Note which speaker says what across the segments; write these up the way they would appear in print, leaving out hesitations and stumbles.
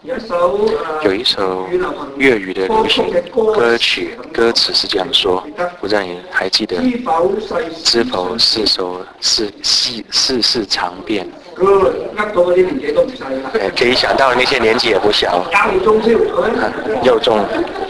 Speaker 1: 有一首粤语的流行歌曲，歌词是这样说，不知道你还记得？知否是世事常变。可以想到那些年纪也不小，又中。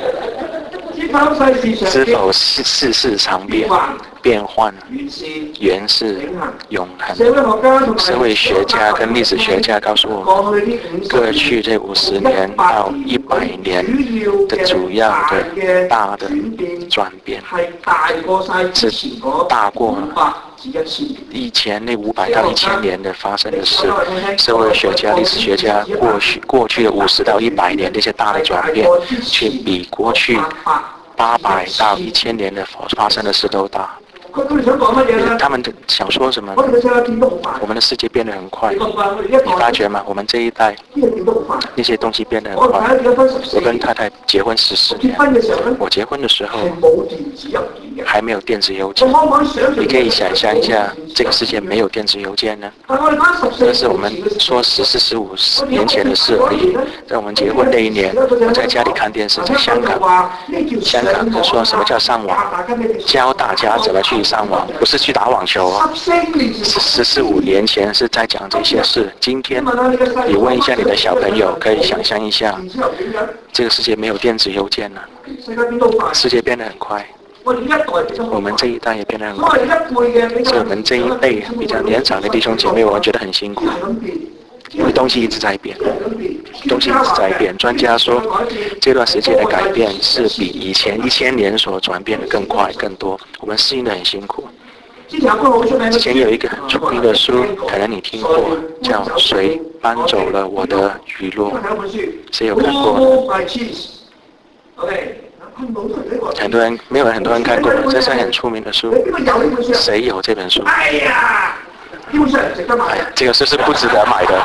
Speaker 1: 知否世事常变，变幻原是永恒。社会学家跟历史学家告诉我们，过去这50年到100年的主要的大的转变，是大过以前那500到1000年的发生的事。社会学家、历史学家过去的50到100年这些大的转变，去比过去800到1000年的发生的事都大。他们想说什么？我们的世界变得很快，你发觉吗？我们这一代那些东西变得很快。我跟太太结婚14年，我结婚的时候还没有电子邮件。你可以想象一下，这个世界没有电子邮件呢？这是我们说14、15年前的事而已。在我们结婚那一年，我在家里看电视，在香港就说什么叫上网，教大家怎么去上网，不是去打网球哦。14、15年前是在讲这些事。今天你问一下你的小朋友，可以想象一下，这个世界没有电子邮件了，世界变得很快。我们这一代也变得很快，所以我们这一辈比较年长的弟兄姐妹，我们觉得很辛苦，因为东西一直在变，专家说，这段时间的改变是比以前1000年所转变的更快更多，我们适应得很辛苦。之前有一个很出名的书，可能你听过，叫《谁搬走了我的雨落》，谁有看过呢？很多人没有很多人看过，这是很出名的书。谁有这本书？这个书是不值得买的。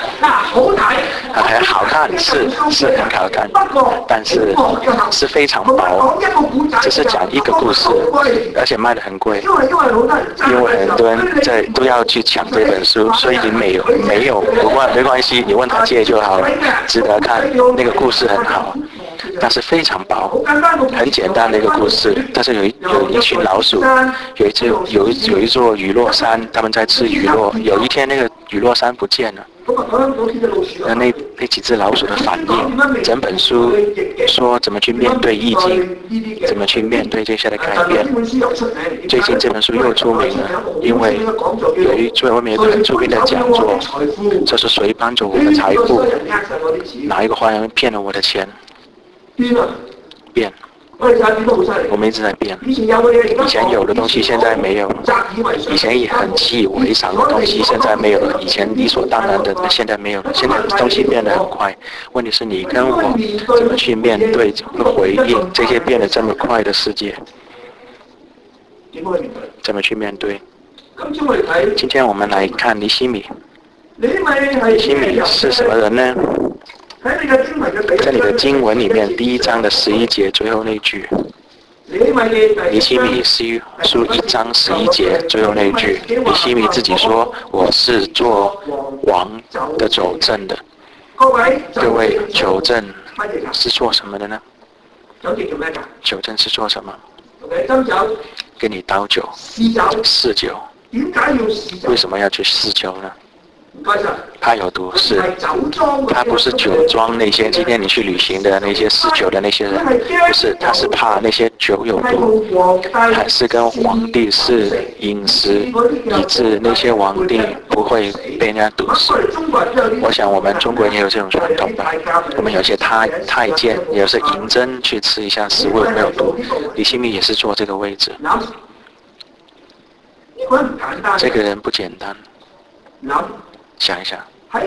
Speaker 1: 好看是很好看，但是是非常薄，只是讲一个故事，而且卖得很贵，因为很多人都要去抢这本书，所以没有，没关系，你问他借就好了，值得看，那个故事很好。但是非常薄，很简单的一个故事。但是有一群老鼠，有一座雨落山，他们在吃雨落。有一天那个雨落山不见了，那几只老鼠的反应，整本书说怎么去面对意境，怎么去面对这些的改变。最近这本书又出名了，因为外面有一个很出名的讲座，这是谁搬走我的财富？哪一个花园骗了我的钱？变，我们一直在变。以前有的东西现在没有了，以前也很习以为常的东西现在没有了，以前理所当然的现在没有了。现在东西变得很快，问题是你跟我怎么去面对，怎么回应这些变得这么快的世界？怎么去面对？今天我们来看尼希米。尼希米是什么人呢？在你的经文里面，第1章的11节最后那句，尼希米书1章11节最后那句，尼希米自己说：“我是做王的佐证的。”各位，佐证是做什么的呢？佐证是做什么？给你倒酒、试酒。为什么要去试酒呢？它有毒，是它不是酒庄那些今天你去旅行的那些试酒的那些人，不是，他是怕那些酒有毒，还是跟皇帝是饮食，以致那些皇帝不会被人家毒死。我想我们中国人也有这种传统吧，我们有些太监，有些银针去吃一下食物有没有毒。尼希米也是坐这个位置，这个人不简单。想一想，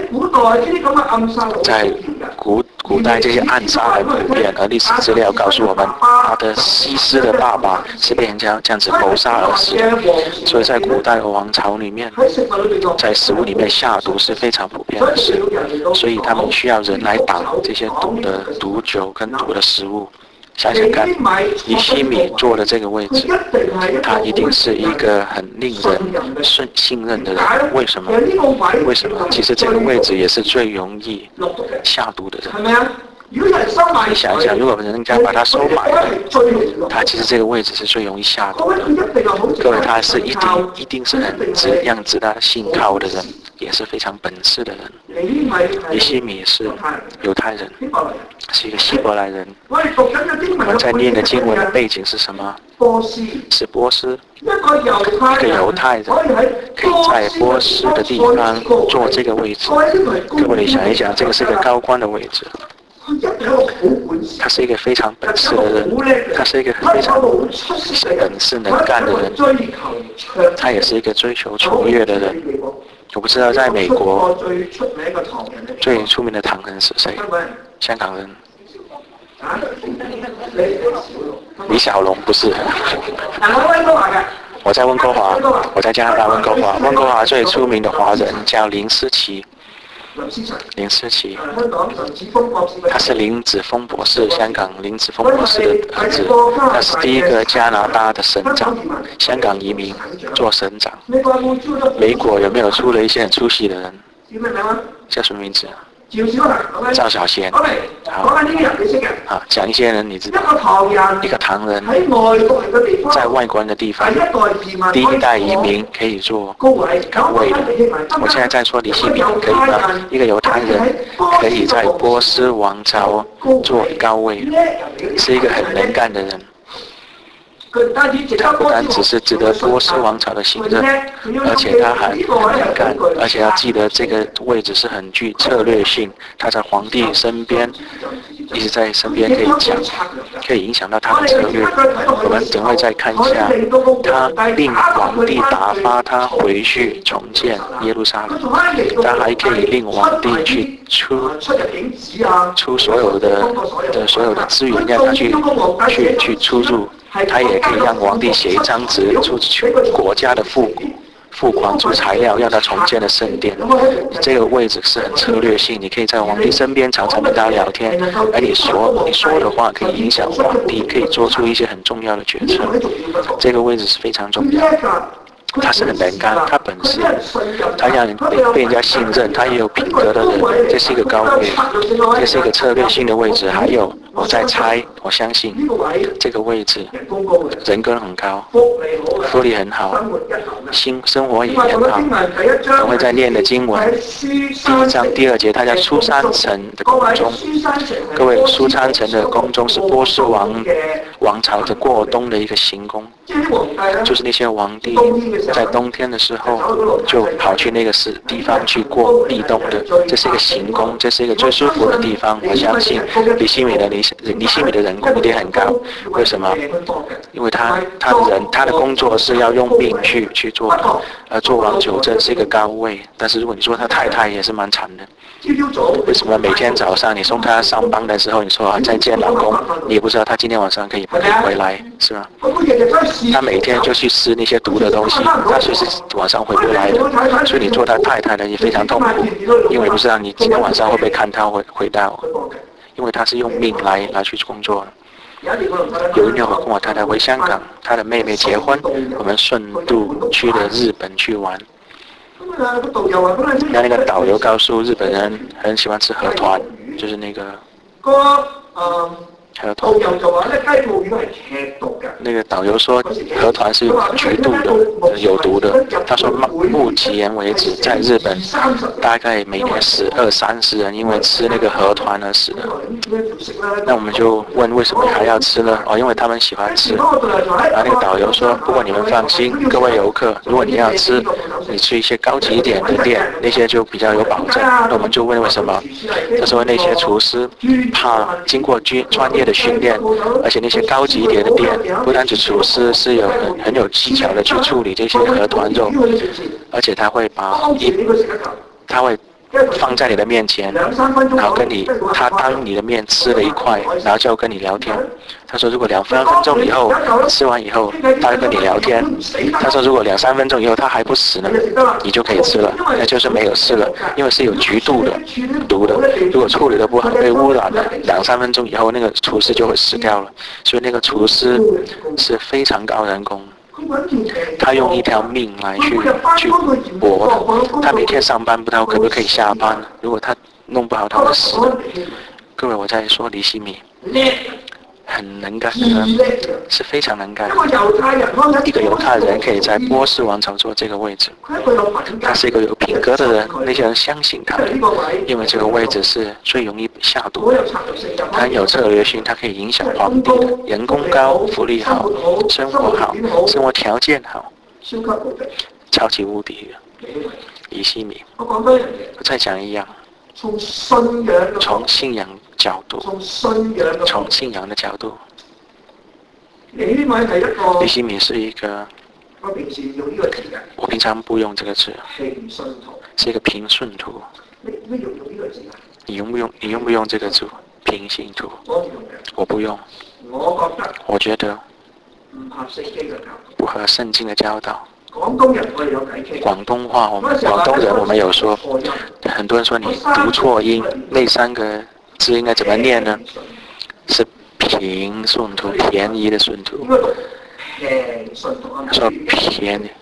Speaker 1: 在古代这些暗杀很普遍，而历史资料告诉我们，他的西施的爸爸是被人家这样子谋杀而死，所以在古代的王朝里面，在食物里面下毒是非常普遍的事，所以他们需要人来挡这些毒酒跟毒的食物。 想想看，尼希米坐的这个位置，他一定是一个很令人信任的人。为什么？为什么？其实这个位置也是最容易下毒的人。你想一想，如果人家把他收买了，他其实这个位置是最容易下毒的。各位，他是一定是很让值得信靠的人，也是非常本事的人。尼希米是犹太人，是一个希伯来人。我们在念的经文的背景是什么？是波斯，一个犹太人可以在波斯的地方坐这个位置。各位，你想一想，这个是一个高官的位置。他是一个非常本事的人，他是一个非常本事能干的人，他也是一个追求卓越的人。我不知道在美国最出名的唐人是谁？香港人。李小龙不是。我在温哥华，我在加拿大温哥华。温哥华最出名的华人叫林思琪。林思琪，他是林子峰博士，香港林子峰博士的儿子，他是第一个加拿大的省长，香港移民做省长。美国有没有出了一些很出息的人？叫什么名字？赵小贤。好，讲一些人你知道，一个唐人在外国人的地方，第一代移民可以做高位的。我现在在说尼希米可以吗？一个犹太人可以在波斯王朝做高位，是一个很能干的人。他不单只是值得波斯王朝的信任，而且他还能干，而且要记得这个位置是很具策略性。他在皇帝身边，一直在身边可以讲，可以影响到他的策略。我们等会再看一下，他令皇帝打发他回去重建耶路撒冷，他还可以令皇帝去出所有的资源，让他去出入。他也可以让皇帝写一张纸，出国家的付款出材料，让他重建的圣殿。这个位置是很策略性，你可以在皇帝身边常常跟他聊天，而你说的话可以影响皇帝，可以做出一些很重要的决策。这个位置是非常重要。他是很能干，他本事，他让人被人家信任，他也有品格的人，这是一个高位，这是一个策略性的位置。还有，我在猜，我相信这个位置人格很高，福利很好，生活也很好。我会在念的经文第1章第2节，他叫苏珊城的宫中。各位，苏珊城的宫中是波斯王朝的过冬的一个行宫，就是那些皇帝在冬天的时候就跑去那个地方去过立冬的，这是一个行宫，这是一个最舒服的地方。我相信尼希米的人工一定很高。为什么？因为他的工作是要用命去做的，做王求证是一个高位。但是如果你说他太太也是蛮惨的。为什么每天早上你送他上班的时候，你说再见老公，你也不知道他今天晚上可以回来，是吧？他每天就去吃那些毒的东西，他随时晚上回不来的。所以你做他太太的也非常痛苦，因为不知道你今天晚上会不会看他回到，因为他是用命来去工作。有一年我跟我太太回香港，她的妹妹结婚，我们顺路去了日本去玩。那个导游告诉日本人很喜欢吃河豚，就是那个河豚。那个导游说河豚是有剧毒的，有毒的。他说目前为止在日本大概每年死20-30人因为吃那个河豚而死的。那我们就问为什么还要吃呢？因为他们喜欢吃。然后那个导游说，不过你们放心，各位游客，如果你要吃，你去一些高级一点的店，那些就比较有保证。那我们就问为什么？他说那些厨师怕经过专业的训练，而且那些高级一点的店，不单指厨师是有很有技巧的去处理这些河豚肉，而且他会放在你的面前，然后他当你的面吃了一块，然后就跟你聊天。他说如果2、3分钟以后吃完以后，他跟你聊天。他说如果2、3分钟以后他还不死呢，你就可以吃了，那就是没有事了，因为是有剧毒的。如果处理的不好，被污染了，2、3分钟以后那个厨师就会死掉了。所以那个厨师是非常高人工。他用一条命来去搏的，他每天上班不知道可不可以下班，如果他弄不好他会死的。各位，我在说尼希米很能干，是非常能干。一个犹太人可以在波斯王朝坐这个位置，他是一个有品格的人，那些人相信他，因为这个位置是最容易下毒的。他很有策略性，他可以影响皇帝，人工高，福利好，生活好，生活条件好，超级无敌的尼希米。我再讲一样，从信仰角度，从信仰的角度，尼希米是一个，我平常不用这个字，是一个平信徒。你用不用这个字？平信徒？我不用。我觉得不合圣经的教导。广东话，我们广东人我们有说，很多人说你读错音，那3个字应该怎么念呢？是平顺途，便宜的顺途。说便宜。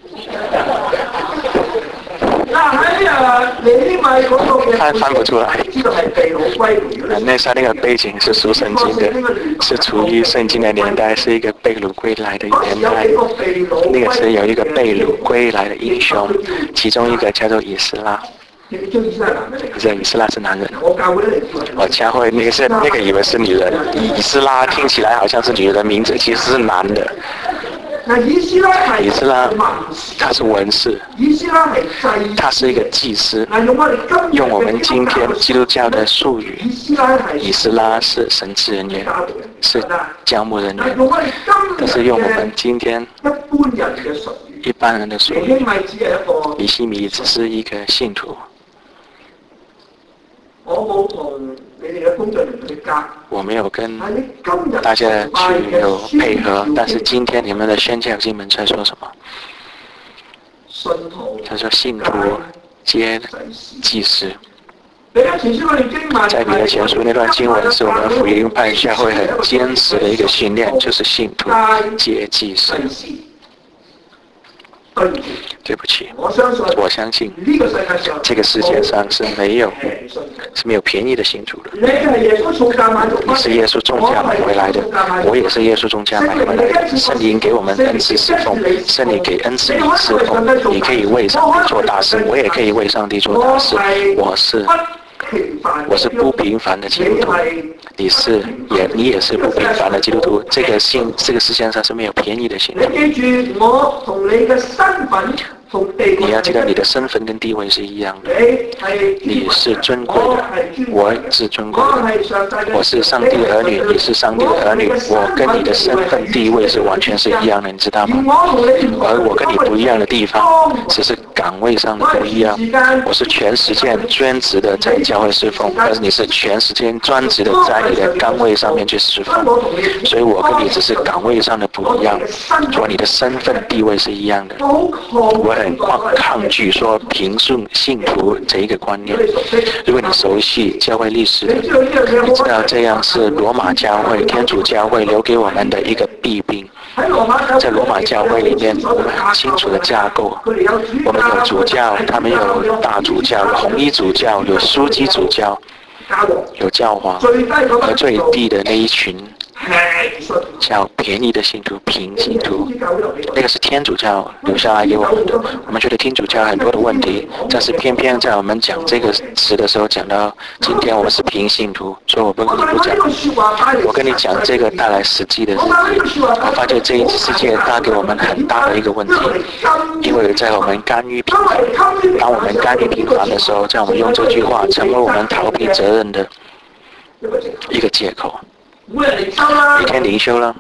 Speaker 1: 翻不出来。那个背景是属圣经的，是处于圣经的年代，是一个被掳归来的年代。那个是有一个被掳归来的英雄，其中一个叫做以斯拉。你知道以斯拉是男人？我教会那个以为是女人，以斯拉听起来好像是女人的名字，其实是男的。以斯拉他是文士，他是一个祭司。用我们今天基督教的术语，以斯拉是神职人员，是教牧人员。但是用我们今天一般人的术语，尼希米只是一个信徒。我没有跟大家去有配合，但是今天你们的宣教经文在说什么？他说信徒皆祭司。在彼得前书那段经文是我们福音派教会很坚持的一个训练，就是信徒皆祭司。对不起，我相信这个世界上是没有便宜的信徒的。你是耶稣重价买回来的，我也是耶稣重价买回来的。圣灵给我们恩赐侍奉，圣灵给恩赐你侍奉，你可以为上帝做大事，我也可以为上帝做大事。我是不平凡的基督徒，你也是不平凡的基督徒。这个世界上是没有便宜的信徒。你要记得你的身份跟地位是一样的，你是尊贵的，我是尊贵的，我是上帝的儿女，你是上帝的儿女，我跟你的身份地位是完全是一样的，你知道吗？而我跟你不一样的地方，只是岗位上的不一样。我是全时间专职的在教会侍奉，但是你是全时间专职的在你的岗位上面去侍奉，所以我跟你只是岗位上的不一样，说你的身份地位是一样的。我很抗拒说平顺信徒这一个观念。如果你熟悉教会历史的，你知道这样是罗马教会、天主教会留给我们的一个弊病。在罗马教会里面，我们很清楚的架构，我们有主教，他们有大主教、红衣主教、有枢机主教、有教皇，和最低的那一群叫便宜的信徒、平信徒，那个是天主教留下来给我们的。我们觉得天主教很多的问题，但是偏偏在我们讲这个词的时候，讲到今天我们是平信徒，所以我不跟你不讲。我跟你讲这个带来实际的事情。我发现这一世界带给我们很大的一个问题，因为在我们甘于平凡，当我们甘于平凡的时候，在我们用这句话成为我们逃避责任的一个借口。一天灵修了，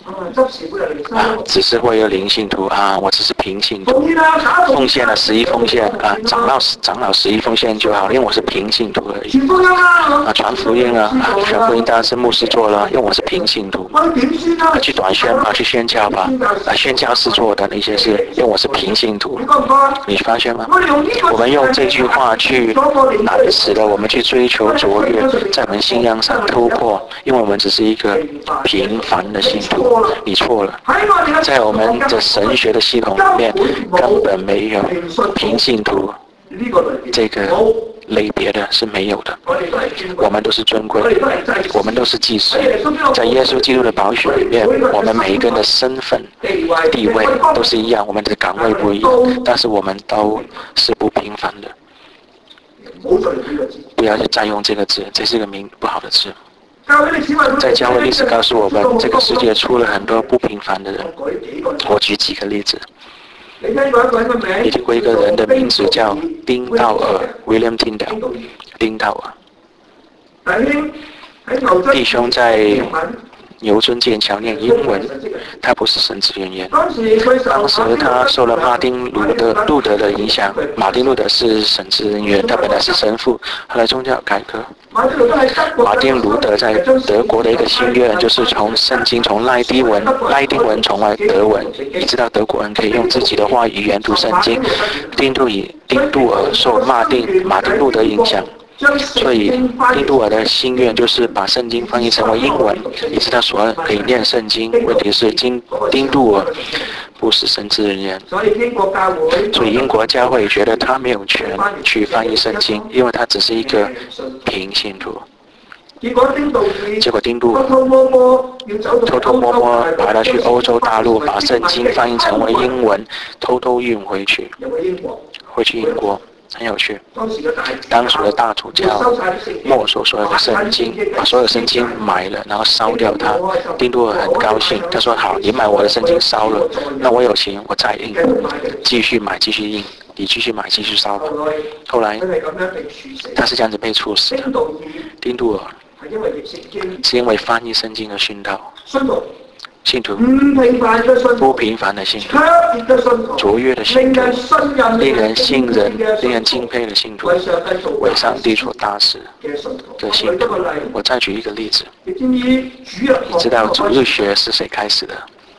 Speaker 1: 只是会有灵性徒我只是平信徒，奉献了11奉献长老11奉献就好，因为我是平信徒而已。传福音传福音当然是牧师做了，因为我是平信徒。去短宣吧，去宣教吧，宣教是做的那些事，因为我是平信徒。你发现吗？我们用这句话去难死了我们去追求卓越，在我们信仰上突破，因为我们只是一个平凡的信徒。你错了，在我们的神学的系统里面根本没有平信徒这个类别的，是没有的。我们都是尊贵的，我们都是祭司，在耶稣基督的宝血里面，我们每一个人的身份地位都是一样，我们的岗位不一样，但是我们都是不平凡的。不要去占用这个字，这是个不好的字。在教会历史告诉我们，这个世界出了很多不平凡的人。我举几个例子。你听过一个人的名字叫丁道尔 William Tyndale， 丁道尔。弟兄在牛津剑桥念英文，他不是神职人员。当时他受了马丁路德的影响，马丁路德是神职人员，他本来是神父，后来宗教改革。马丁路德在德国的一个心愿，就是从圣经从拉丁文传为德文，一直到德国人可以用自己的话语言读圣经。丁杜尔受马丁路德影响。所以丁杜尔的心愿就是把圣经翻译成为英文，一直到所有人可以念圣经。问题是丁杜尔不是神职人员，所以英国教会觉得他没有权去翻译圣经，因为他只是一个平信徒。结果丁杜尔偷偷摸摸跑到去欧洲大陆，把圣经翻译成为英文，偷偷运回去英国。很有趣，当时的大主教没收所有的圣经，把所有圣经买了，然后烧掉它。丁杜尔很高兴，他说：“好，你买我的圣经烧了，那我有钱，我再印，继续买，继续印，你继续买，继续烧吧。”后来他是这样子被处死的。丁杜尔是因为翻译圣经的殉道。信徒，不平凡的信徒，卓越的信徒，令人信任、令人敬佩的信徒，为上帝做大事的信徒。我再举一个例子，你知道主日学是谁开始的？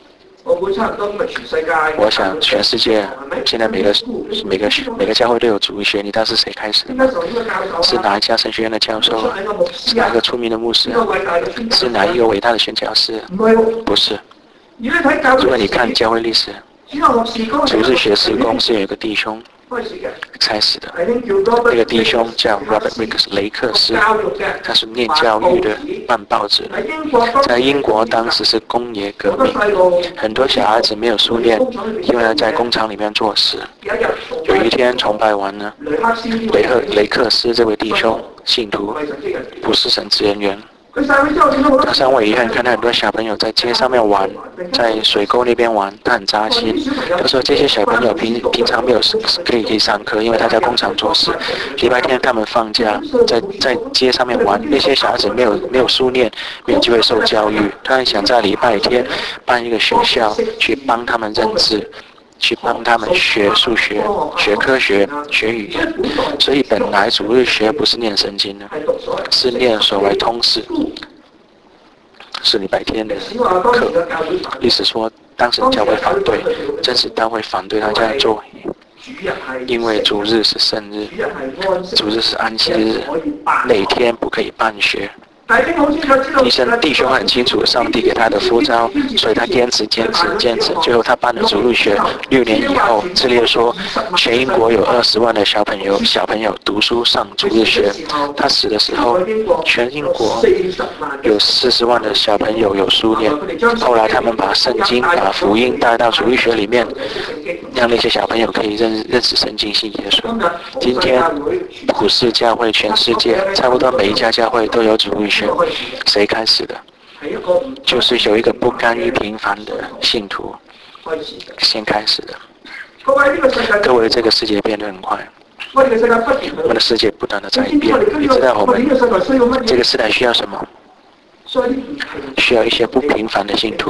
Speaker 1: 我想全世界现在每个教会都有主日学，你知道是谁开始的？是哪一家神学院的教授啊？是哪一个出名的牧师啊？是哪一个伟大的宣教师？不是。如果你看教会历史，主日学事工是有一个弟兄开始的，那个弟兄叫 Robert Rickes 雷克斯，他是念教育的，办报纸的。在英国当时是工业革命，很多小孩子没有书念，因为他在工厂里面做事。有一天崇拜完呢，雷克斯这位弟兄信徒不是神职人员。他上卫医院看到很多小朋友在街上面玩，在水沟那边玩，他很扎心。他说这些小朋友平常没有可以上课，因为他在工厂做事。礼拜天他们放假，在街上面玩，那些小孩子没有书念，没有机会受教育。他很想在礼拜天办一个学校，去帮他们认字，去帮他们学数学、学科学、学语言。所以本来主日学不是念圣经的，是念所谓通识，是礼拜天的课。历史说当时教会反对，真实教会反对他这样做，因为主日是圣日，主日是安息日，那天不可以办学。弟兄很清楚上帝给他的呼召，所以他坚持，最后他办了主日学。6年以后，智列说全英国有20万的小朋友读书上主日学。他死的时候，全英国有40万的小朋友有书念。后来他们把圣经、把福音带到主日学里面，让那些小朋友可以认识圣经、信耶稣。今天普世教会全世界差不多每一家教会都有主日学。谁开始的？就是有一个不甘于平凡的信徒先开始的。各位，这个世界变得很快，我们的世界不断的在变。你知道我们这个时代需要什么？需要一些不平凡的信徒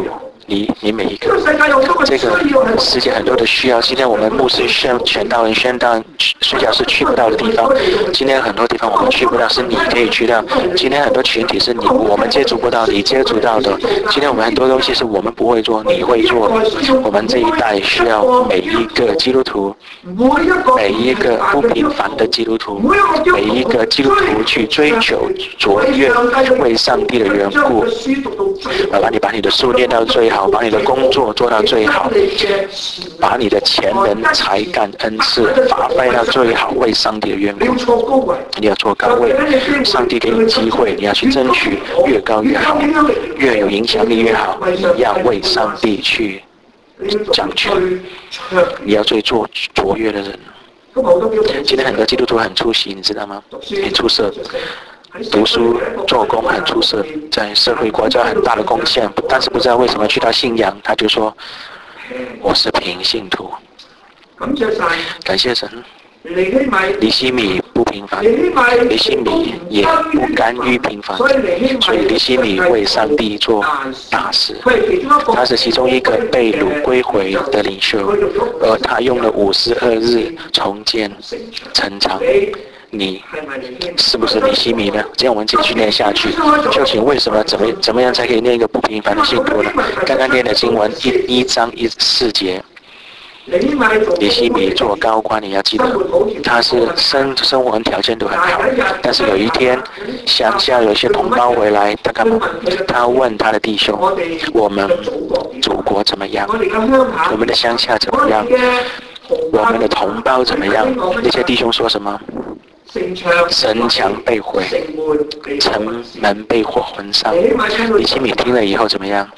Speaker 1: 你每一个，这个世界很多的需要。今天我们牧师宣道人宣道，睡觉是去不到的地方。今天很多地方我们去不到，是你可以去到。今天很多群体是我们接触不到，你接触到的。今天我们很多东西是我们不会做，你会做。我们这一代需要每一个基督徒，每一个不平凡的基督徒，每一个基督徒去追求卓越，为上帝的缘故。把你的书念到最好，把你的工作做到最好，把你的潜能、才干、恩赐发挥到最好，为上帝的缘故。你要做高位，上帝给你机会，你要去争取，越高越好，越有影响力越好。你要为上帝去掌权，你要做卓越的人。今天很多基督徒很出息，你知道吗？很出色。读书做工很出色，在社会国家很大的贡献，但是不知道为什么去到信仰，他就说我是平信徒。感谢神，尼希米不平凡，尼希米也不甘于平凡，所以尼希米为上帝做大事。他是其中一个被掳归回的领袖，而他用了52日重建城墙。你是不是尼希米呢？这样我们继续念下去。究竟为什么怎么样才可以念一个不平凡的信徒呢？刚刚念的经文1章4节。尼希米做高官，你要记得，他是生活条件都很好，但是有一天乡下有一些同胞回来，他干嘛？他问他的弟兄：我们祖国怎么样？我们的乡下怎么样？我们的同胞怎么样？那些弟兄说什么？城墙被毁，城门被火焚烧。尼希米听了以后怎么样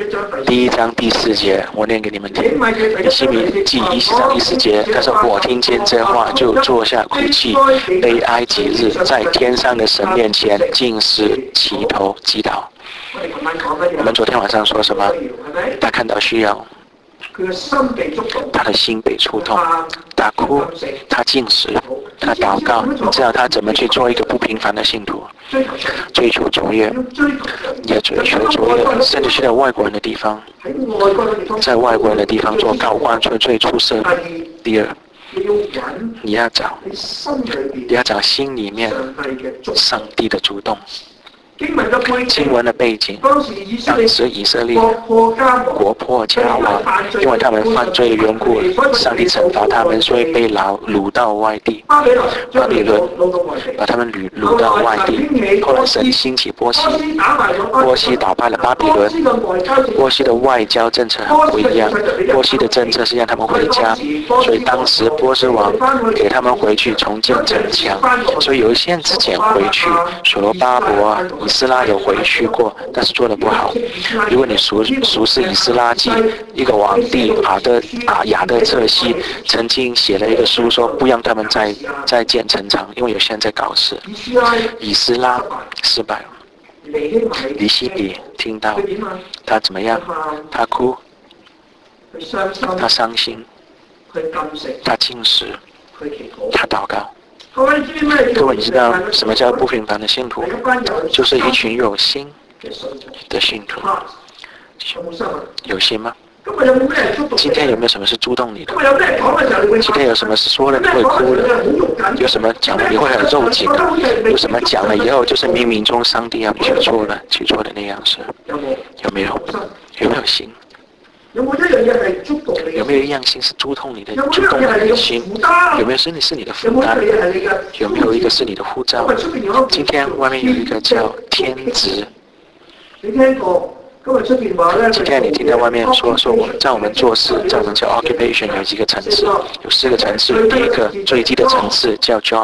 Speaker 1: ？1章第4节，我念给你们听。尼希米记1章第4节，他说：我听见这话，就坐下哭泣，悲哀极日，在天上的神面前尽是齐头击倒。我们昨天晚上说什么？他看到需要，他的心被触动，他哭，他进食，他祷告，知道他怎么去做一个不平凡的信徒，追求卓越，也追求卓越，甚至去到外国人的地方，在外国人的地方做高官，做最出色的。第二，你要找心里面上帝的主动。经文的背景，当时以色列国破家亡，因为他们犯罪的缘故，上帝惩罚他们，所以被掳到外地。巴比伦把他们掳到外地。后来神兴起波西，波西打败了巴比伦。波西的外交政策很不一样，波西的政策是让他们回家，所以当时波斯王给他们回去重建城墙，所以有一些人之前回去，所罗巴伯啊。以斯拉有回去过，但是做得不好。如果你熟识以斯拉记，一个皇帝亚德彻西曾经写了一个书，说不让他们再建城墙，因为有些人在搞事。以斯拉失败了。尼希米听到，他怎么样？他哭，他伤心，他进食，他祷告。各位，你知道什么叫不平凡的信徒？就是一群有心的信徒。有心吗？今天有没有什么是触动你的？今天有什么是说了你会哭的？有什么讲了你会很肉紧的？有什么讲了以后就是冥冥中上帝要你去做的那样事？有没有？有没有心？有没有一样心是触动你的心？有没有是你的负担？有没有一个是你的护照？今天外面有一个叫天职。今天你听到外面说在我们做事，在我们叫 occupation 有几个层次，有4个层次。第一个最低的层次叫 job，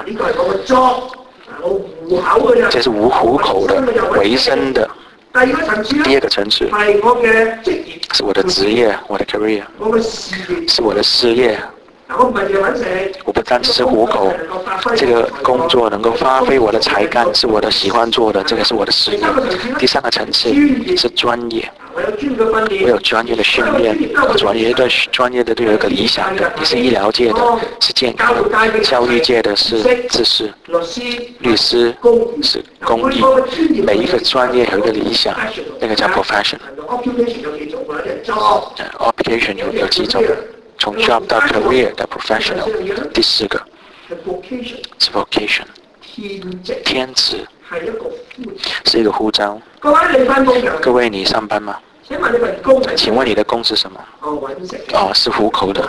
Speaker 1: 这是无糊口的维生的。第2个层次是我的职业，我的 career， 是我的事业。我不单只是糊口，这个工作能够发挥我的才干，是我的喜欢做的，这个是我的事业。第3个层次是专业，我有专业的训练，专业的都有一个理想的，你是医疗界的，是健康；教育界的是知识，律师是公益。每一个专业有一个理想，那个叫 profession。 occupation 有几种，从 job 到 career 到 professional。第4个是 vocation， 天职是一个呼召。各位，你上班吗？请问你的工是什么？是糊口的。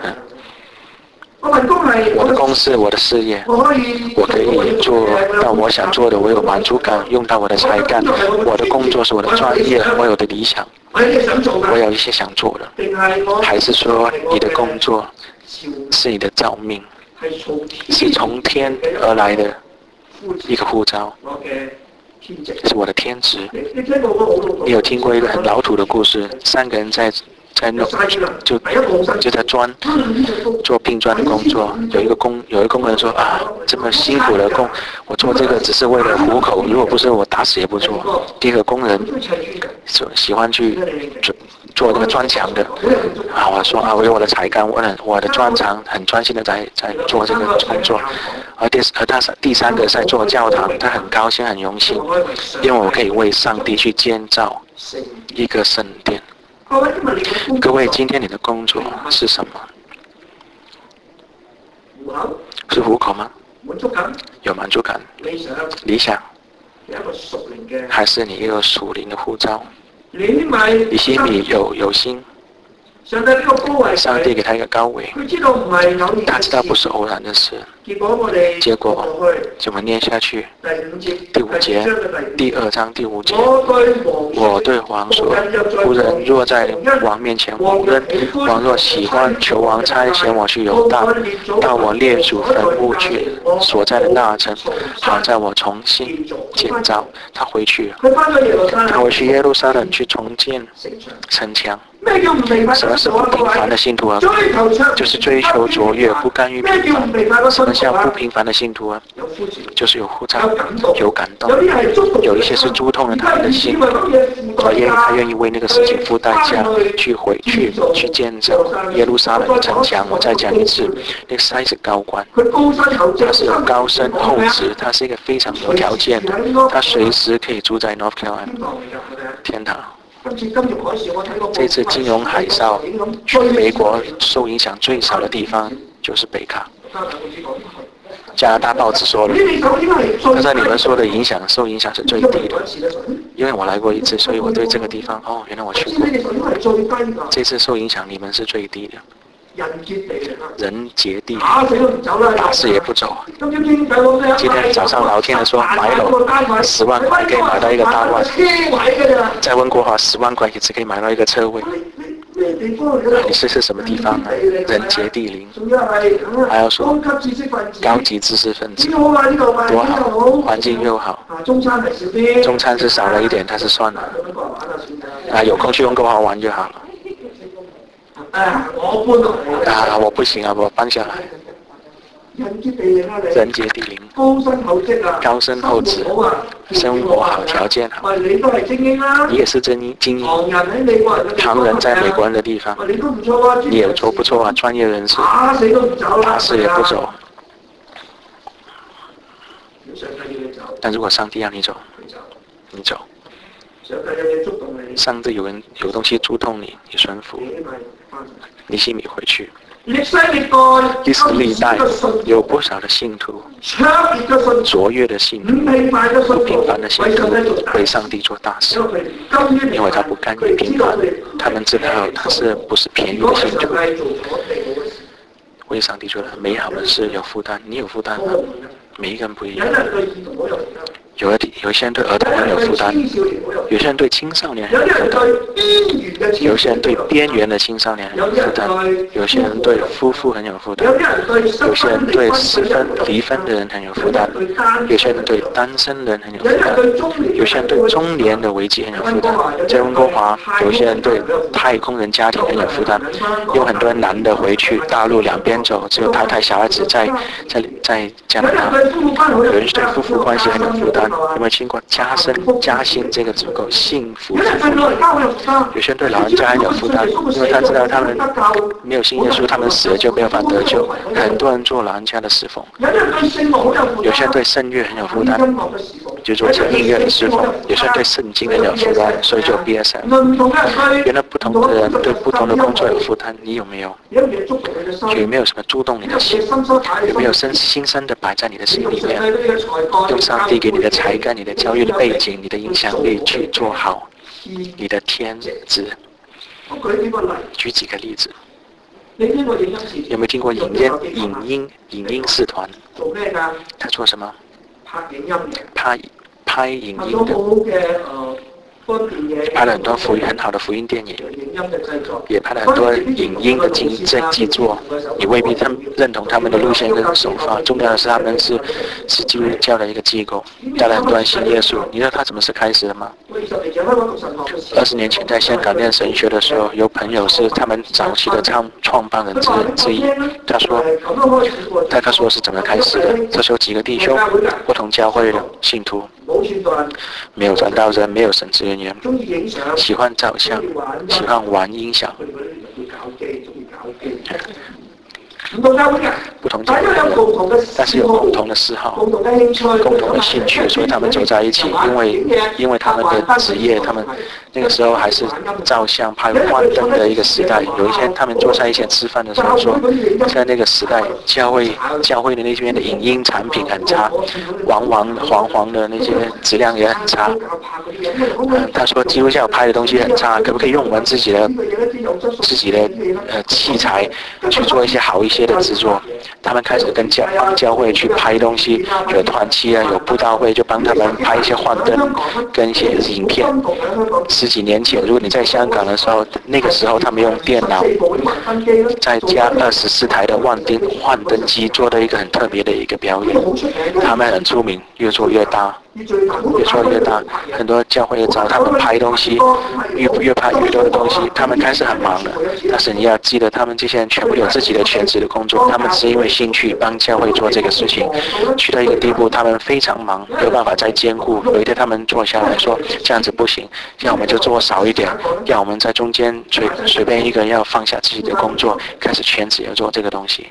Speaker 1: 我的工是我的事业，我可以做到我想做的，我有满足感，用到我的才干。我的工作是我的专业，我有的理想，我有一些想做的。还是说你的工作是你的召命，是从天而来的一个呼召，是我的天职。你有听过一个很老土的故事？3个人在弄，就在做拼砖的工作。有一个工人说这么辛苦的工，我做这个只是为了糊口，如果不是我打死也不做。第2个工人喜欢去做那个砖墙的，我说我有我的才干，我的专长，很专心的在做这个工作。而第3个在做教堂，他很高兴很荣幸，因为我可以为上帝去建造一个圣殿。各位，今天你的工作是什么？是糊口吗？有满足感？理想？还是你一个属灵的呼召？你心里有心，上帝给他一个高位，他知道不是偶然的事。结果怎么念下去？第5节，第2章第5节，我对王说，仆人若在王面前无论，王若喜欢，求王差遣我去犹大，到我列祖坟墓去所在的那城，好在我重新建造。他回去了，他回去耶路撒冷去重建城墙。什么是不平凡的信徒啊？就是追求卓越，不甘于平凡。什么叫不平凡的信徒啊？就是有呼召，有感动，有一些是触痛了他们的心，他愿意为那个事情付代价，去建造耶路撒冷的城墙。我再讲一次，那个塞是高官，他是有高升厚职，他是一个非常有条件的，他随时可以住在 North Carolina 天堂。这次金融海啸，全美国受影响最少的地方就是北卡。加拿大报纸说了，他说你们说的受影响是最低的，因为我来过一次，所以我对这个地方原来我去过。这次受影响你们是最低的。人杰地灵，打死也不走。今天早上聊天的说买楼10万块可以买到一个大万，在温哥华10万块也只可以买到一个车位。你是什么地方啊？人杰地灵，还要说高级知识分子，多好，环境又好。中餐是少了一点，但是算了。有空去温哥华玩就好了。我不行啊，我搬下来。人杰地灵，高升厚职，生活好，条件好。你也是精英，旁人在美国人的地方，你也做不错啊，专业人士，打死也不走。但如果上帝让你走，你走。上帝有东西触动你，你顺服，你心里回去。历史历代有不少的信徒，卓越的信徒，不平凡的信徒，为上帝做大事，因为他不甘于平凡，他们知道他不是便宜的信徒，为上帝做的美好的事有负担，你有负担吗？每一个人不一样。有些人对儿童很有负担，有些人对青少年很有负担，有些人对边缘的青少年很有负担，有些人对夫妇很有负担，有些人对离婚的人很有负担，有些人对单身人很有负担，有些人对中年的危机很有负担。在温哥华，有些人对太空人家庭很有负担，有很多人男的回去大陆两边走，只有太太小孩子在加拿大。有人对夫妇关系很有负担。有没有听过加薪这个足够幸福？有些人对老人家很有负担，因为他知道他们没有信耶稣，他们死了就没有法得救。很多人做老人家的侍奉。有些人对圣乐很有负担， 就做一些音乐的侍奉，有些人对圣经很有负担，所以就 BSM。原来不同的人对不同的工作有负担，你有没有？有没有什么触动你的心？有没有心深的摆在你的心里面？用上帝给你的才干、你的教育的背景、你的影响力去做好你的天职。举几个例子。有没有听过影音视团？他做什么？拍影音的，拍了很多很好的福音电影，也拍了很多影音的制作。你未必认同他们的路线跟手法，重要的是他们是基督教的一个机构，带来很多人信耶稣。你知道他怎么是开始的吗？20年前在香港念神学的时候，有朋友是他们早期的创办人之一。他告诉我是怎么开始的。这时候几个弟兄，不同教会的信徒，没有传道人，没有神职人员，喜欢照相，喜欢玩音响。不同教会的人，但是有共同的嗜好、共同的兴趣，所以他们走在一起。因为他们的职业，他们那个时候还是照相、拍幻灯的一个时代。有一天，他们坐在一起吃饭的时候说，在那个时代，教会的那边的影音产品很差，黄的那些质量也很差。他说基督教拍的东西很差，可不可以用我们自己的器材去做一些好一些的制作？他们开始跟教会去拍东西，有团契啊，有布道会，就帮他们拍一些幻灯跟一些影片。10几年前，如果你在香港的时候，那个时候他们用电脑再加24台的幻灯机做的一个很特别的一个表演。他们很出名，越做越大，很多教会也找他们拍东西，越拍越多的东西。他们开始很忙了，但是你要记得，他们这些人全部有自己的全职的工作，他们是因为兴趣帮教会做这个事情，去到一个地步，他们非常忙，没有办法再兼顾。有一天他们坐下来说，这样子不行，要我们就做少一点，要我们在中间随便一个要放下自己的工作，开始全职要做这个东西。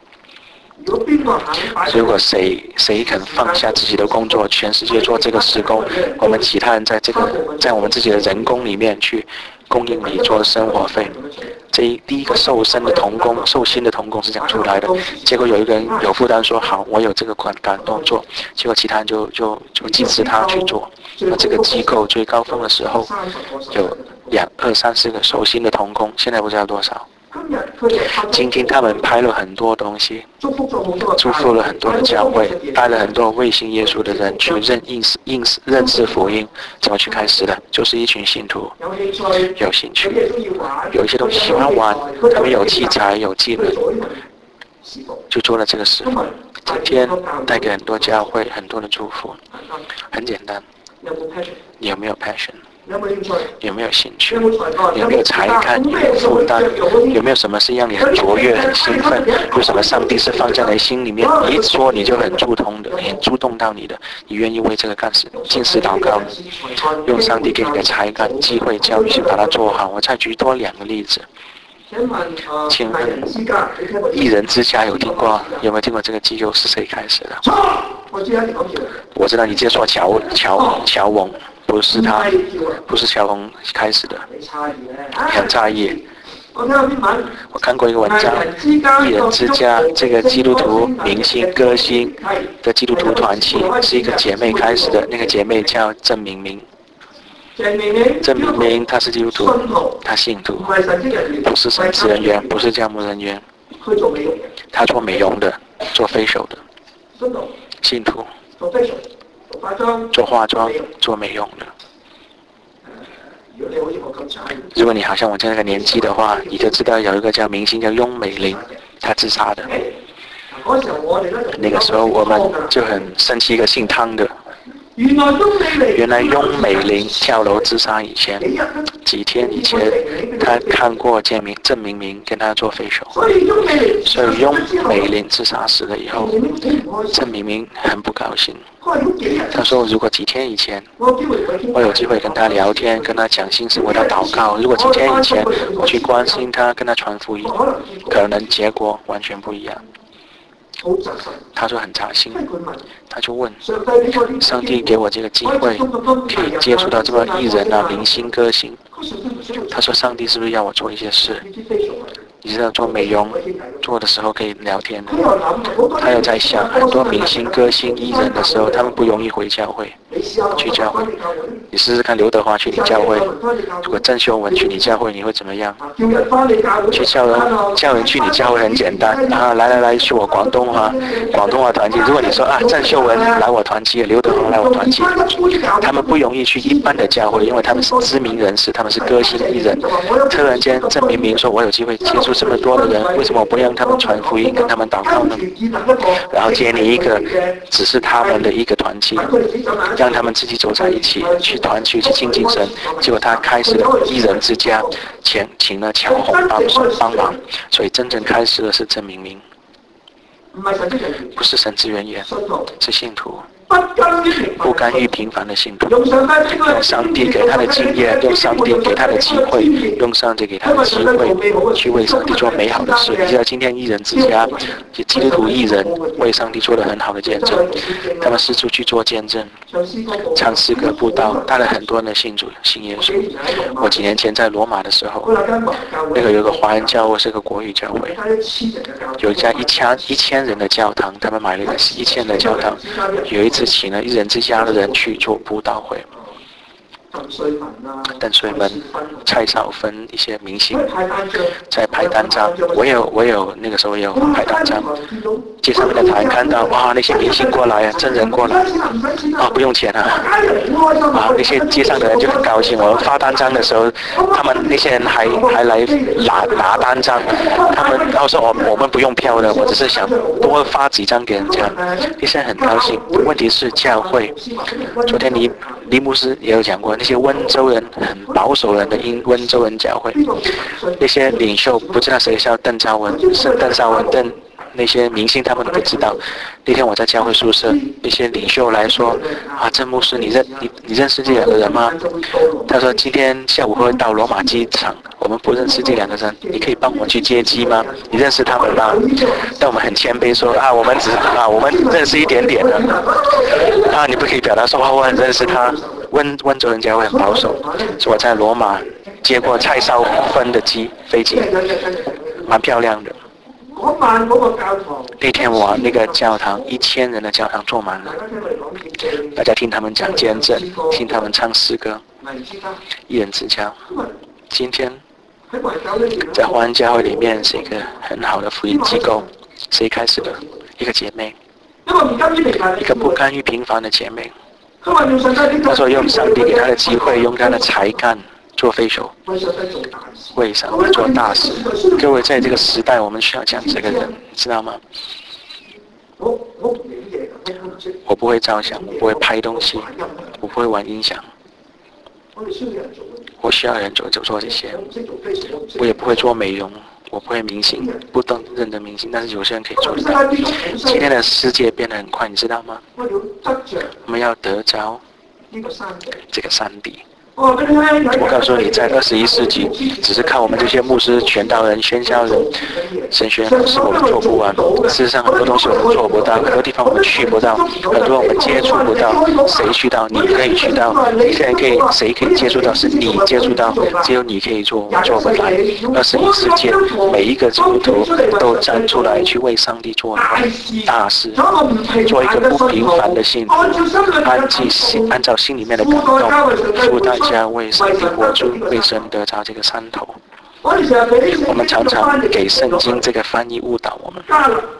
Speaker 1: 如果谁肯放下自己的工作，全世界做这个施工，我们其他人在我们自己的人工里面去供应你做生活费。第一个受薪的童工是这样出来的。结果有一个人有负担说好，我有这个感动做，结果其他人就支持他去做。那这个机构最高峰的时候有2、3、4个受薪的童工，现在不知道多少。今天他们拍了很多东西，祝福了很多的教会，带了很多未信耶稣的人去认识福音。怎么去开始的？就是一群信徒有兴趣，有一些东西喜欢玩，他们有器材有技能，就做了这个事奉。今天带给很多教会很多的祝福，很简单。你有没有 passion？有没有兴趣？有没有才干？有没有负担？有没有什么是让你很卓越、很兴奋？有什么上帝是放在你心里面？你一说你就很触动到你的，你愿意为这个干事进食祷告，用上帝给你的才干、机会、教育去把它做好。我再举多2个例子。请问一人之家有没有听过这个机构是谁开始的？我知道你直接说乔翁。不是乔翁开始的，很诧异。我看过一个文章，一人之家这个基督徒明星歌星的基督徒团契是一个姐妹开始的，那个姐妹叫郑明明。郑明明她是基督徒，她信徒，不是神职人员，不是教牧人员，她做美容的，做 facial 的，信徒。做化妆、做美容的。如果你好像我这样那个年纪的话，你就知道有一个叫明星叫翁美玲，她自杀的。那个时候我们就很生气，一个姓汤的。原来翁美玲跳楼自杀以前，几天以前，她看过郑明明跟她做facial，所以翁美玲自杀死了以后，郑明明很不高兴。他说如果几天以前我有机会跟他聊天，跟他讲心事，为他祷告，如果几天以前我去关心他，跟他传福音，可能结果完全不一样。 他说很扎心，他就问上帝给我这个机会，可以接触到这么艺人啊、明星、歌星。他说上帝是不是要我做一些事？你知道做美容做的时候可以聊天的。他又在想，很多明星、歌星、艺人的时候，他们不容易回教会，去教会。你试试看刘德华去你教会，如果郑秀文去你教会，你会怎么样？去叫人去你教会很简单啊，来去我广东话团契。如果你说啊郑秀文来我团契，刘德华来我团契，他们不容易去一般的教会，因为他们是知名人士，他们是歌星艺人。突然间郑明明说我有机会接触这么多的人，为什么我不让他们传福音跟他们祷告呢？然后接你一个只是他们的一个团契，让他们自己走在一起去团契去亲近神。结果他开始了艺人之家，请了乔红帮忙，所以真正开始的是郑明明，不是神职人员，是信徒。不甘于平凡的信徒，用上帝给他的经验，用上帝给他的机会，用上帝给他的机会去为上帝做美好的事。你知道今天艺人之家，基督徒艺人为上帝做了很好的见证，他们四处去做见证，唱诗歌布道，带了很多人的信主信耶稣。我几年前在罗马的时候，有个华人教会，是个国语教会，有一家1000人的教堂，他们买了一个1000人的教堂，有一次请了艺人之家的人去做布道会，邓萃雯、蔡少芬一些明星在排单张，我有那个时候也有排单张，街上面的台看到哇，那些明星过来啊，真人过来啊，不用钱啊，那些街上的人就很高兴。我们发单张的时候，他们那些人还来拿单张，他们说我们不用票的，我只是想多发几张给人家，那些人很高兴。问题是教会，昨天黎牧师也有讲过，那些温州人很保守人的温州人教会，那些领袖不知道谁叫邓兆文，那些明星他们都不知道。那天我在教会宿舍，那些领袖来说啊，郑牧师，你认识这两个人吗？他说今天下午会到罗马机场，我们不认识这两个人，你可以帮我去接机吗？你认识他们吗？但我们很谦卑说啊，我们认识一点点的啊，你不可以表达说我很认识他。温州人教会很保守，所以我在罗马接过蔡少芬的飞机，蛮漂亮的。那天我那个教堂1000人的教堂坐满了，大家听他们讲见证，听他们唱诗歌，一人之家。今天在华人教会里面是一个很好的福音机构，谁开始的？一个姐妹，一个不甘于平凡的姐妹。他说用上帝给他的机会，用他的才干做飞手，为上帝做大事。各位，在这个时代，我们需要讲这个人，知道吗？我不会照相，我不会拍东西，我不会玩音响。我需要人做这些，我也不会做美容。我不会明星，不懂认得明星，但是有些人可以做得到。今天的世界变得很快，你知道吗？我们要得着这个山地。我告诉你，在21世纪，只是靠我们这些牧师、传道人、宣教人、神学老师，我们做不完。事实上，很多东西我们做不到，很多地方我们去不到，很多我们接触不到。谁去到？你可以去到。谁可以接触到？是你接触到，只有你可以做，我做不来。21世纪，每一个基督徒都站出来去为上帝做大事，做一个不平凡的信徒，按照心里面的感动，付代价为上帝活出，为神得着这个山头。我们常常给圣经这个翻译误导我们。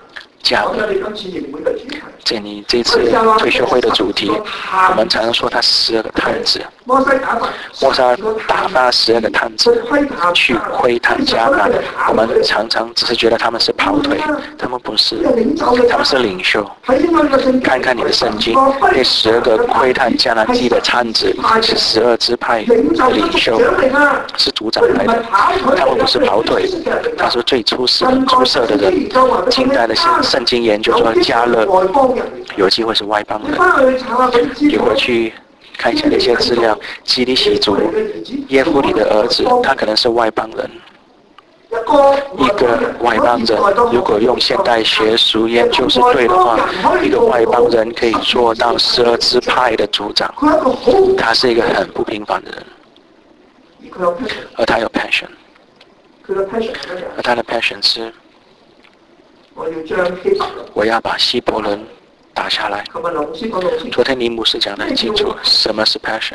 Speaker 1: 你这次退休会的主题，我们常常说他12个探子，摩西打发12个探子去窥探迦南。我们常常只是觉得他们是跑腿，他们不是，他们是领袖。看看你的圣经，那12个窥探迦南地的探子是12支派的领袖，是族长来的，他们不是跑腿，他是最出色的人。近代的圣经研究说，加勒有机会是外邦人，你回去看一下那些资料，基利洗族耶夫里的儿子，他可能是外邦人。 一个外邦人如果用现代学术研究是对的话，一个外邦人可以做到12支派的组长，他是一个很不平凡的人，而他有 passion， 而他的 passion 是我要把希伯伦打下来。昨天尼牧师讲得很清楚，什么是 passion。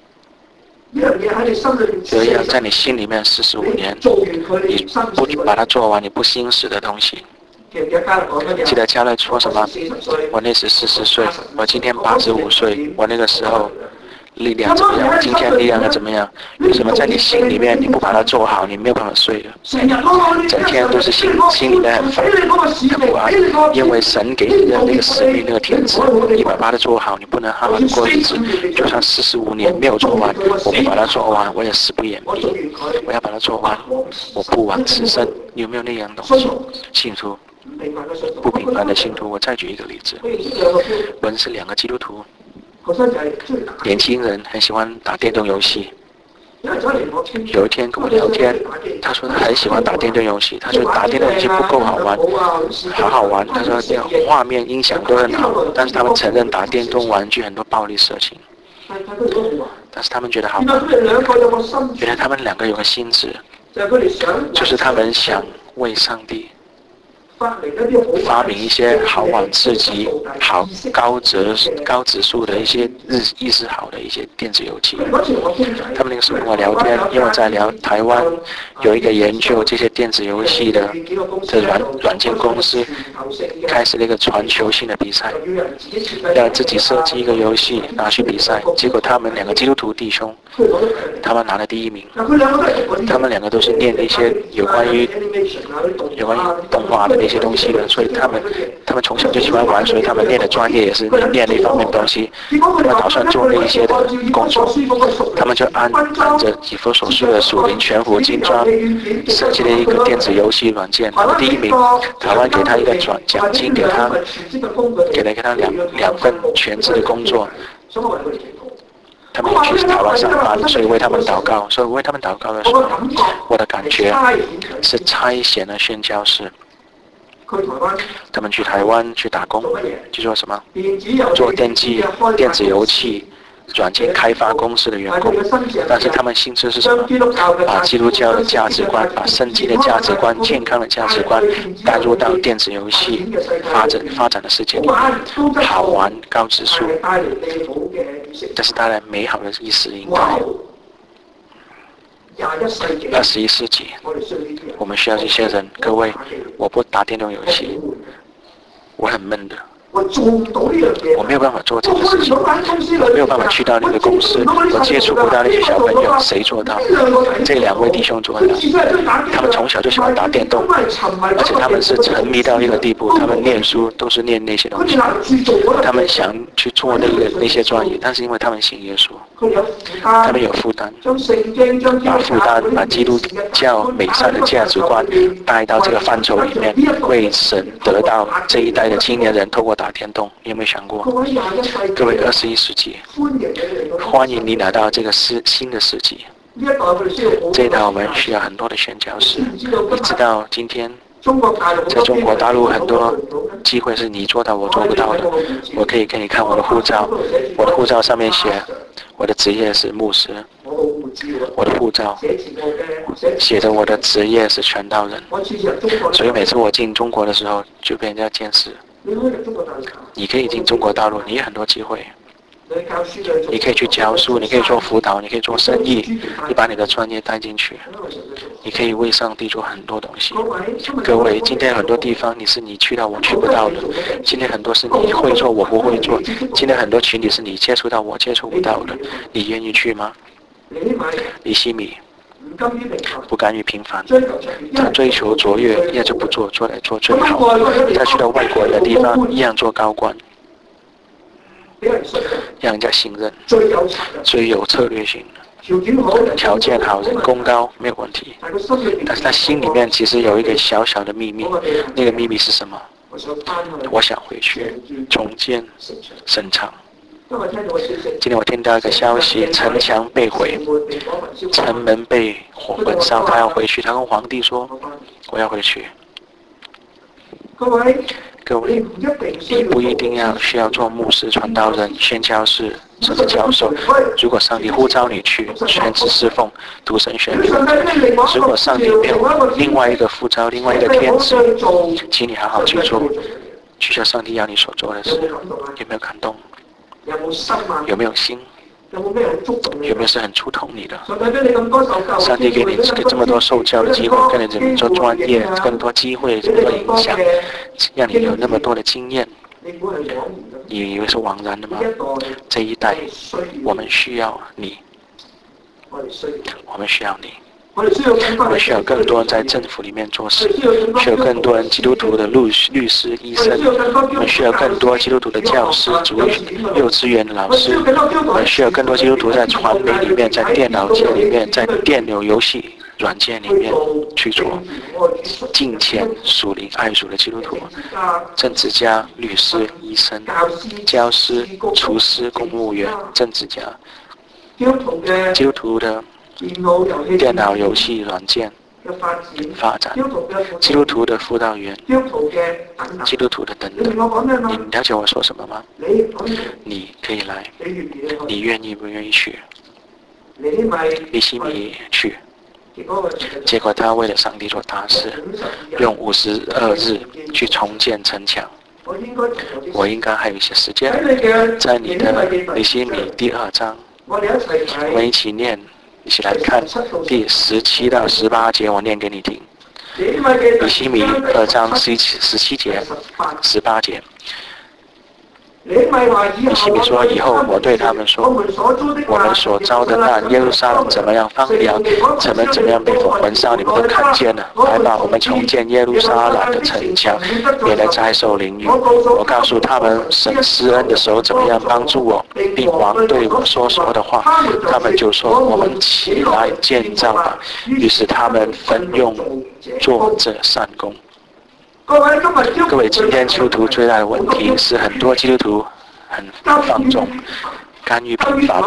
Speaker 1: 有一样在你心里面45年，你不把它做完，你不心死的东西。记得家乐说什么？我那时40岁，我今天85岁，我那个时候力量怎么样？今天力量怎么样？为什么在你心里面你不把它做好，你没有办法睡的？整天都是心里面很烦很不安，因为神给你的那个使命那个天职，你把它做好，你不能好好过日子。就算45年没有做完，我不把它做完，我也誓不掩蔽。我要把它做完，我不枉此生。你有没有那样东西？信徒，不平凡的信徒。我再举一个例子，我们是2个基督徒。年轻人很喜欢打电动游戏。有一天跟我聊天，他说他很喜欢打电动游戏，他说打电动游戏不够好玩，好好玩。他说画面、音响都很好，但是他们承认打电动玩具很多暴力色情。但是他们觉得好玩。原来他们2个有个心志，就是他们想为上帝发明一些好玩、刺激、好高指数的一些意识好的一些电子游戏。他们那个时候跟我聊天，因为在聊台湾有一个研究这些电子游戏的软件公司开始了一个传球性的比赛，要自己设计一个游戏拿去比赛。结果他们2个基督徒弟兄，他们拿了第1名。他们2个都是念一些有关于动画的那些东西的，所以他们从小就喜欢玩，所以他们练的专业也是练那方面的东西。他们打算做那一些的工作，他们就按着以弗所书的属灵全福金砖设计了一个电子游戏软件，拿了第1名。台湾给他一个奖金，给了他两份全职的工作。他们也去台湾上班，所以为他们祷告。所以为他们祷告的时候，我的感觉是差遣了宣教士。他们去台湾去打工，去做什么？做电子游戏软件开发公司的员工。但是他们心智是什么？把基督教的价值观，把圣经的价值观、健康的价值观带入到电子游戏发展的世界里面，好玩、高指数，这是带来美好的意识应该。21世纪，我们需要这些人。各位，我不打电动游戏，我很闷的。我没有办法做这个事情，我没有办法去到那个公司，我接触不到那些小朋友，谁做到？这2位弟兄做到。他们从小就喜欢打电动，而且他们是沉迷到一个地步，他们念书都是念那些东西。他们想去做那些专业，但是因为他们信耶稣，他们有负担，把基督教美善的价值观带到这个范畴里面，为神得到这一代的青年人透过打电动。你有没有想过？各位21世纪，欢迎你来到这个新的世纪。这一代我们需要很多的宣教士。你知道今天在中国大陆很多机会是你做到我做不到的。我可以给你看我的护照，我的护照上面写我的职业是牧师，我的护照写着我的职业是传道人。所以每次我进中国的时候就被人家监视。你可以进中国大陆，你有很多机会，你可以去教书，你可以做辅导，你可以做生意，你把你的专业带进去，你可以为上帝做很多东西。各位，今天很多地方你去到我去不到的，今天很多是你会做我不会做，今天很多群体是你接触到我接触不到的，你愿意去吗？尼希米不甘于平凡，他追求卓越，一样就不做来做最好。他去到外国人的地方，一样做高官，让人家信任，最有策略性，条件好，人工高，没有问题。但是他心里面其实有一个小小的秘密，那个秘密是什么？我想回去重建神场。 今天我听到一个消息，城墙被毁，城门被火焚烧，他要回去。他跟皇帝说：“我要回去。”各位，你不一定需要做牧师、传道人、宣教士，甚至教授。如果上帝呼召你去全职侍奉、读神学，如果上帝没有另外一个呼召、另外一个天职，请你好好去做，去做上帝要你所做的事。有没有感动？有没有心？有没有是很触动你的？上帝给你这么多受教的机会，跟你这么多专业，更多机会，这么多影响，让你有那么多的经验，你以为是枉然的吗？这一代，我们需要你，我们需要你。我们需要更多人在政府里面做事，需要更多人基督徒的律师、医生，我们需要更多基督徒的教师、幼稚园的老师，我们需要更多基督徒在传媒里面、在电脑界里面、在电脑游戏软件里面去做敬虔、属灵、爱主的基督徒，政治家、律师、医生、教师、厨师、公务员、政治家，基督徒的电脑游戏软件发展，基督徒的辅导员，基督徒的等等。你了解我说什么吗？你可以来，你愿意不愿意去？利希米去，结果他为了上帝做大事，用52日去重建城墙。我应该还有一些时间，在你的利希米第2章，我们一起念。一起来看第17到18节，我念给你听。利希米2章17节、18节。利希米说：“以后我对他们说，我们所招的那耶路撒冷怎么样荒凉，城门怎么样被火焚烧，你们都看见了。来吧，我们重建耶路撒冷的城墙，免得再受淋雨。我告诉他们，神施恩的时候怎么样帮助我，并王对我说什么的话，他们就说：我们起来建造吧。于是他们奋勇做这善工。”各位，今天基督徒最大的问题是很多基督徒很放纵，甘于平凡，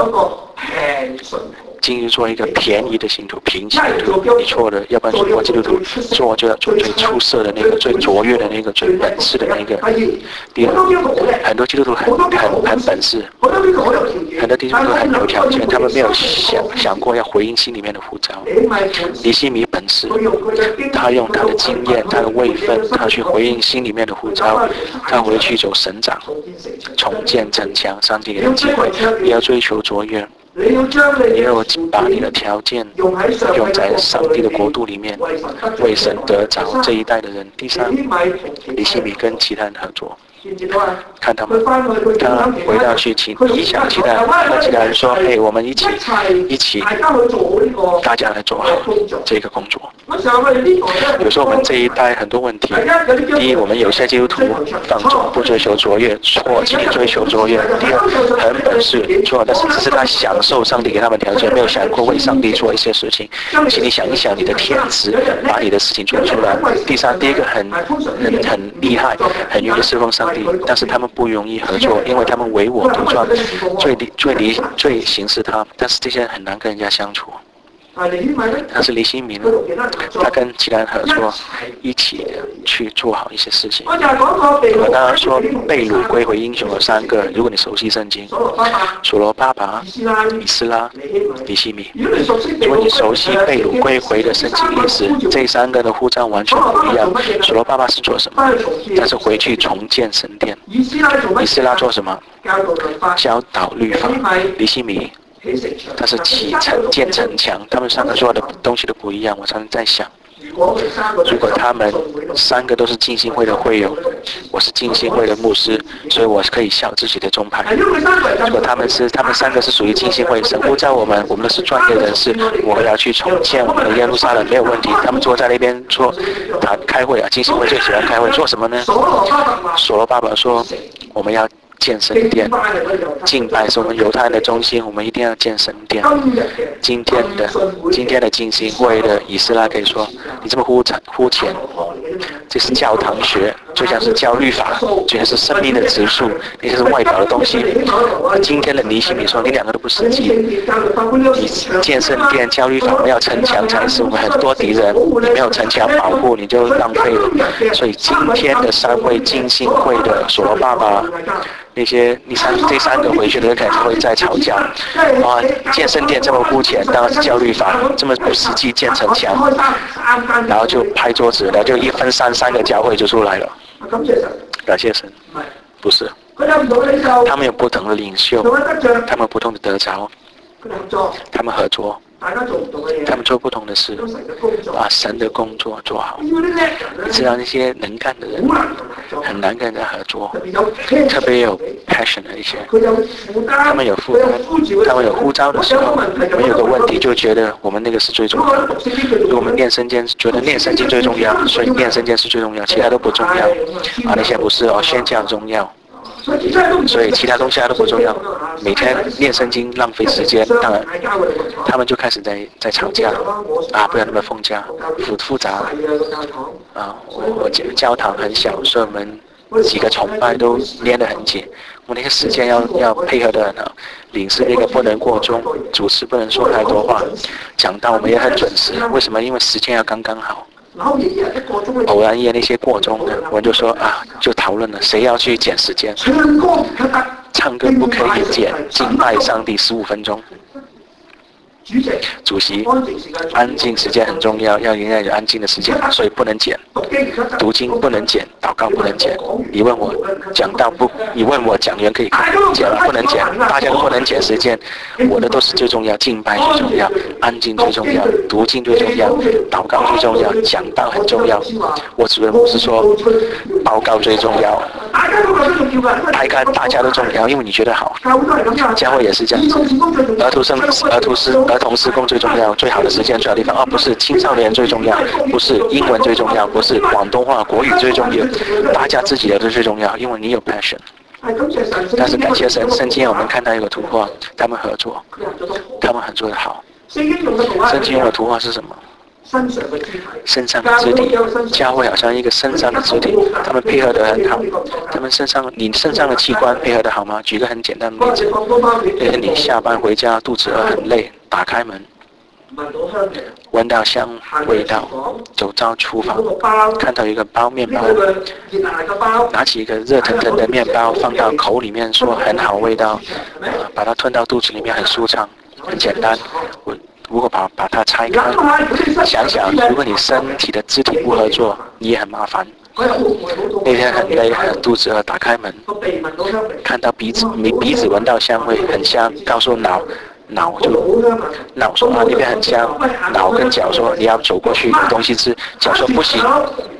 Speaker 1: 进入做一个便宜的信徒、平信徒。你错了，要不然做基督徒做就要做最出色的那个、最卓越的那个、最本事的那个。第二，很多基督徒很本事，很多基督徒很有条件，他们没有想过要回应心里面的呼召。利希米本事，他用他的经验、他的位分，他去回应心里面的呼召，他回去走神长，重建城墙，上帝给的机会，你要追求卓越。你要把你的条件用在上帝的国度里面，为神得着这一代的人。第三，利希米跟其他人合作，看到吗？他回到去影响其他人，和其他人说：“嘿，我们一起，大家来做好这个工作。”有时候我们这一代很多问题，第一，我们有些基督徒放纵，不追求卓越，错，请你追求卓越。第二，很本事错，但是只是他享受上帝给他们条件，没有想过为上帝做一些事情。请你想一想你的天职，把你的事情做出来。第三，第一个很厉害，很愿意侍奉上帝，但是他们不容易合作，因为他们唯我独专，最行事他，但是这些人很难跟人家相处。他是利希米，他跟其他人合作，一起去做好一些事情。我刚刚说被掳归回英雄有3个，如果你熟悉圣经，所罗巴伯、以斯拉、利希米。如果你熟悉被掳归回的圣经历史，这3个的呼召完全不一样。所罗巴伯是做什么？他是回去重建神殿。以斯拉做什么？教导律法。利希米他是建城墙，他们3个做的东西都不一样。我常常在想，如果他们3个都是浸信会的会友，我是浸信会的牧师，所以我可以效自己的宗派。如果他们3个是属于浸信会，神呼召我们都是专业人士，我们要去重建我们的耶路撒冷没有问题。他们坐在那边开会啊，浸信会最喜欢开会，做什么呢？所罗巴伯说，我们要建神殿，敬拜是我们犹太人的中心，我们一定要建神殿。今天的浸信会的以斯拉可以说，你这么肤浅，这是教堂学， 就像是教律法，就像是生命的指数，那些是外表的东西。今天的尼希米说，你两个都不实际。你建圣殿、教律法，没有城墙才是。我们很多敌人，你没有城墙保护，你就浪费了。所以今天的三位浸信会的所罗巴伯，那些这三个回去的人可能会再吵架。建圣殿这么肤浅，当然是教律法，这么不实际建城墙，然后就拍桌子，然后就一分三个教会就出来了。感谢神，不是，他们有不同的领袖，他们不同的得着，他们合作，他们做不同的事，把神的工作做好。你知道那些能干的人很难跟人家合作，特别有 passion 的一些，他们有负担，他们有呼召的时候，我们有个问题就觉得我们那个是最重要的。如果我们念圣经，觉得念圣经最重要，所以念圣经是最重要，其他都不重要。那些不是宣教重要。所以其他东西都不重要，每天念圣经浪费时间，当然他们就开始在吵架不要那么封家复杂我教堂很小，所以我们几个崇拜都连得很紧，我那个时间要配合得很好，领事那个不能过中，主持不能说太多话，讲道我们也很准时，为什么？因为时间要刚刚好。偶然夜那些过中的，我就说就讨论了，谁要去减时间？唱歌不可以减，敬拜上帝15分钟。主席，安静时间很重要，要人家有安静的时间，所以不能减。读经不能减，祷告不能减。你问我讲道不，你问我讲员可以减了，不能减，大家都不能减时间。我的都是最重要，敬拜最重要，安静最重要，读经最重要，祷告最重要，讲道很重要。我主任不是说报告最重要，大家都重要，因为你觉得好。教会也是这样子，儿童施工最重要，最好的时间最好的地方不是青少年最重要，不是英文最重要，不是广东话国语最重要，大家自己的都最重要，因为你有 passion。但是感谢神，圣经我们看到一个图画，他们合作，他们很做得好。圣经用的图画是什么？身上的肢体，教会好像一个身上的肢体，他们配合得很好。他们你身上的器官配合得好吗？举个很简单的例子，你下班回家肚子饿很累，打开门，闻到香味道，走到厨房，看到一个面包，拿起一个热腾腾的面包放到口里面，说很好味道，把它吞到肚子里面很舒畅，很简单。如果把它拆开，想想，如果你身体的肢体不合作，你也很麻烦。那天很累，肚子饿，打开门，看到鼻子闻到香味，很香，告诉脑说那边很香，脑跟脚说你要走过去有东西吃，脚说不行。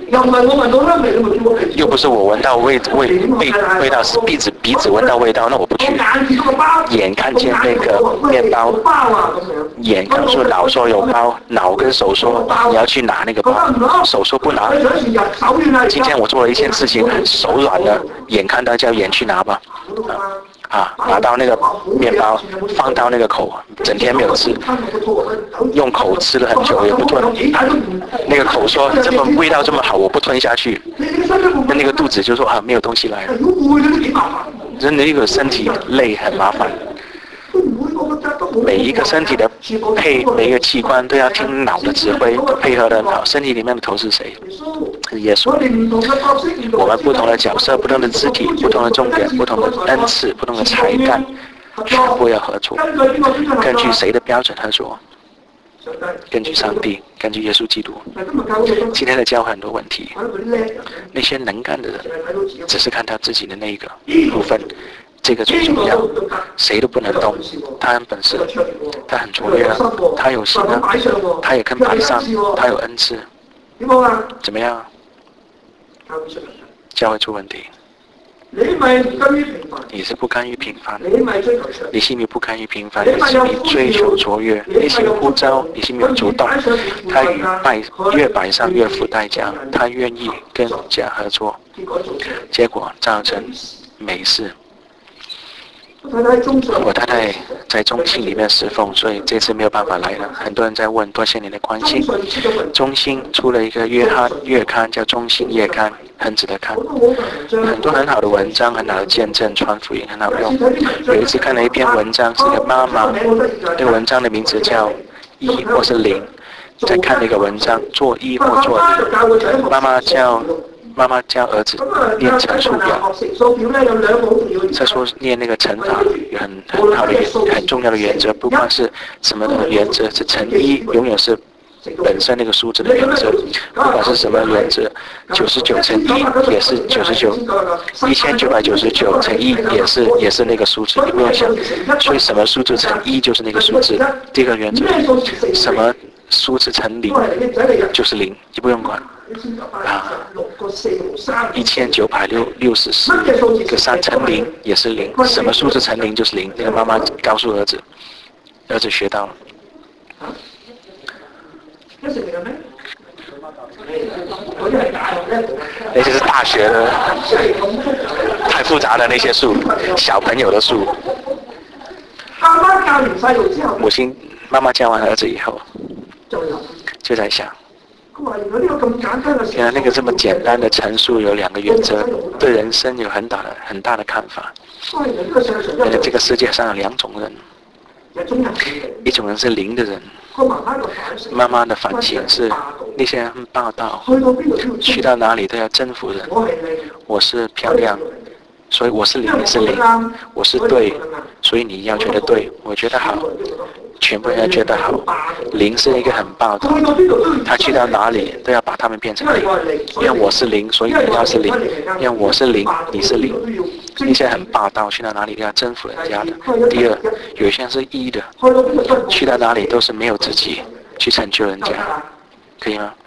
Speaker 1: 又不是我闻到味道，是鼻子闻到味道，那我不去。眼看见那个面包，眼告诉脑说有包，脑跟手说你要去拿那个包，手说不拿。今天我做了一件事情，手软了，眼看到叫眼去拿吧。拿到那个面包，放到那个口，整天没有吃，用口吃了很久也不吞。那个口说这么味道这么好，我不吞下去。那个肚子就说没有东西来了。真的一个身体累很麻烦。每一个身体的每一个器官都要听脑的指挥，配合得很好。身体里面的头是谁？是耶稣。我们不同的角色、不同的肢体、不同的重点、不同的恩赐、不同的才干，全部要合作。根据谁的标准合作？根据上帝，根据耶稣基督。今天的教会很多问题，那些能干的人只是看到自己的那一个部分。这个最重要，谁都不能动。他很本事，他很卓越，他有心啊，他也肯摆上，他有恩赐。怎么样？教会出问题。你是不甘于平凡，你心里不甘于平凡，你心里追求卓越，你心里呼召，你心里有主动。他越摆上越付代价，他愿意跟家合作，结果造成美事。 我太太在中信里面侍奉，所以这次没有办法来了。很多人在问，多谢你的关心。中信出了一个月刊叫《中信月刊》，很值得看，很多很好的文章，很好的见证，传福音很好用。有一次看了一篇文章，是个妈妈，那个文章的名字叫“一”或是“零”。在看那个文章，做一或做零，妈妈教儿子念乘数表，再说念那个乘法有很好的很重要的原则，不管是什么的原则，是乘一永远是本身那个数字的原则，不管是什么原则，99乘1也是99，1999乘1也是那个数字，你不用想，所以什么数字乘1就是那个数字。第一个原则，什么数字乘0就是0，你不用管。1964个3乘0也是0，什么数字乘0就是0。那个妈妈告诉儿子，儿子学到了。那些是大学的，太复杂的那些数，小朋友的数。妈妈教完儿子以后，就在想，原来那个这么简单的陈述有2个原则，对人生有很大的看法。这个世界上有2种人，一种人是0的人，妈妈的反省是那些人很霸道，去到哪里都要征服人。我是漂亮，所以我是0，你是0，我是对，所以你要觉得对，我觉得好，全部人要觉得好。0是一个很霸道，他去到哪里都要把他们变成0，因为我是0，所以你要是0，因为我是0，你是0。那些很霸道，去到哪里都要征服人家的。第二，有一些人是1的，去到哪里都是没有自己去成就人家，可以吗？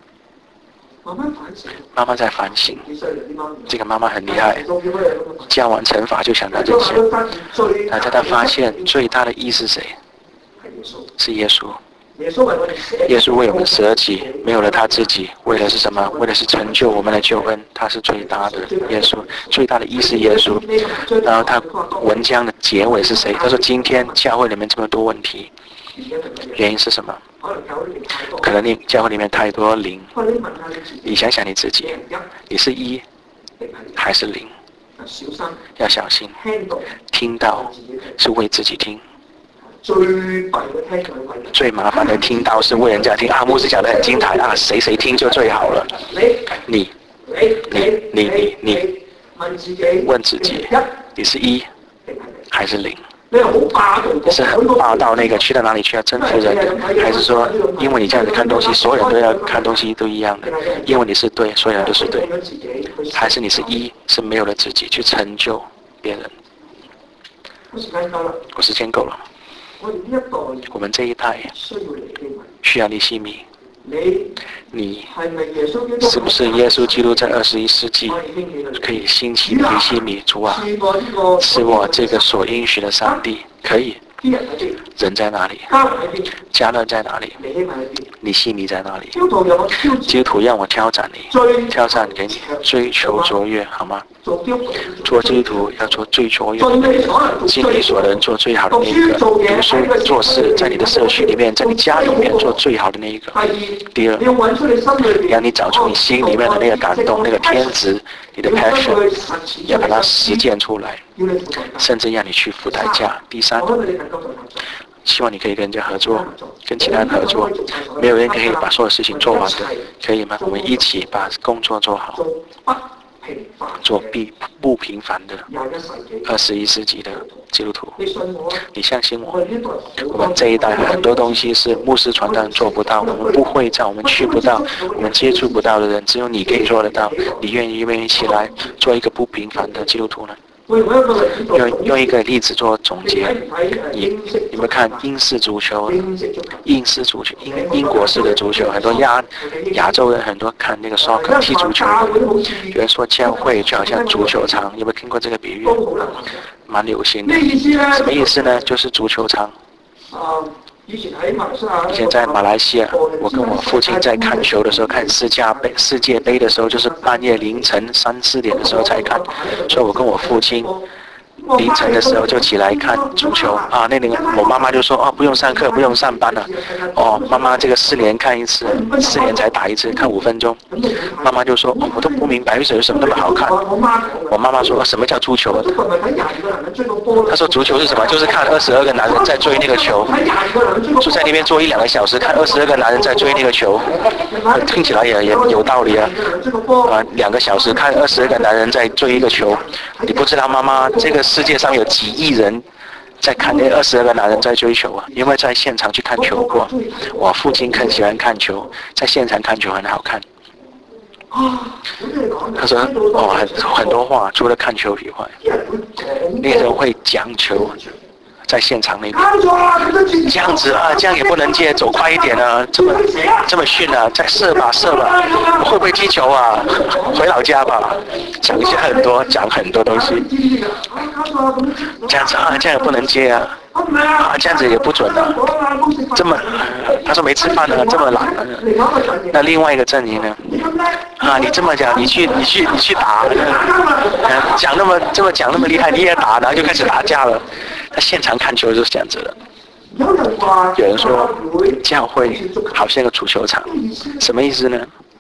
Speaker 1: 妈妈在反省，这个妈妈很厉害，教完乘法就想到这些，然后她发现最大的1是谁？是耶稣。耶稣为我们舍己，没有了他自己，为的是什么？为的是成就我们的救恩，他是最大的。耶稣最大的1是耶稣。然后他文章的结尾是谁？他说今天教会里面这么多问题，原因是什么？可能你教会里面太多0，你想想你自己，你是1还是0？要小心，听到是为自己听。最麻烦的听到是为人家听啊，牧师讲得很精彩啊，谁听就最好了。你问自己，你是1还是0？是很霸道那个去到哪里去要征服人的，还是说因为你这样子看东西，所有人都要看东西都一样的？因为你是对，所有人都是对，还是你是1是没有了自己去成就别人？我时间够了。我们这一代需要尼希米，你是不是耶稣基督在21世纪可以兴起尼希米？主啊，是我这个所应许的上帝，可以。人在哪里？迦勒在哪里？尼希米在哪里？基督徒让我挑战你，挑战给你，追求卓越，好吗？做基督徒要做最卓越的那个，尽你所能做最好的那一个。读书做事，在你的社区里面，在你家里面做最好的那一个。第二，让你找出你心里面的那个感动，那个天职，你的 passion， 要把它实践出来，甚至让你去付代价。第三，希望你可以跟人家合作，跟其他人合作，没有人可以把所有事情做完的，可以吗？我们一起把工作做好，做不平凡的21世纪的基督徒。你相信我，我们这一代很多东西是牧师传道做不到，我们不会做，我们去不到，我们接触不到的人，只有你可以做得到。你愿意起来做一个不平凡的基督徒呢？用一个例子做总结，你们看英式足球，英国式的足球，很多亚洲人很多看那个 soccer 踢足球，有人说教会就好像足球场，有没有听过这个比喻？蛮流行的，什么意思呢？就是足球场。以前在马来西亚，我跟我父亲在看球的时候，看世界杯的时候，就是半夜凌晨3、4点的时候才看，所以我跟我父亲凌晨的时候就起来看足球啊。那年我妈妈就说不用上课，不用上班了。妈妈这个4年看一次，4年才打一次，看5分钟。妈妈就说我都不明白为什么那么好看。我妈妈说什么叫足球？她说足球是什么？就是看22个男人在追那个球，就在那边坐1-2个小时，看22个男人在追那个球。听起来也有道理啊。2个小时看22个男人在追一个球，你不知道妈妈这个世界上有几亿人在看那22个男人在追球啊？因为在现场去看球过，我父亲很喜欢看球，在现场看球很好看。他说很多话，除了看球以外，那个人会讲球。在现场那边，这样子啊，这样也不能接，走快一点啊，这么训啊，再射吧，会不会踢球啊？回老家吧，讲很多东西，这样子啊，这样也不能接啊，这样子也不准啊，他说没吃饭呢，这么懒啊。那另外一个阵营呢？你这么讲，你去打，讲那么厉害，你也打，然后就开始打架了。他现场看球就是这样子的。有人说教会好像个足球场，什么意思呢？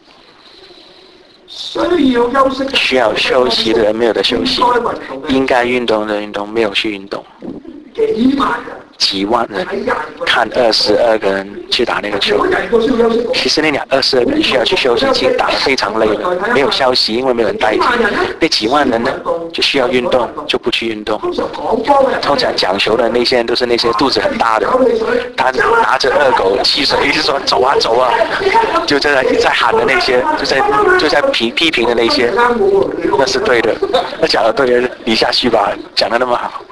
Speaker 1: 需要休息的人没有的休息，应该运动的运动没有去运动。几万人看22个人去打那个球，其实那22个人需要去休息，已经打得非常累了，没有消息，因为没有人代替。那几万人呢，就需要运动，就不去运动。通常讲球的那些人都是那些肚子很大的，他拿着2狗汽水，一直说走啊走啊，就在喊的那些，就在批评的那些，那是对的，那讲的对的，你下去吧，讲的那么好。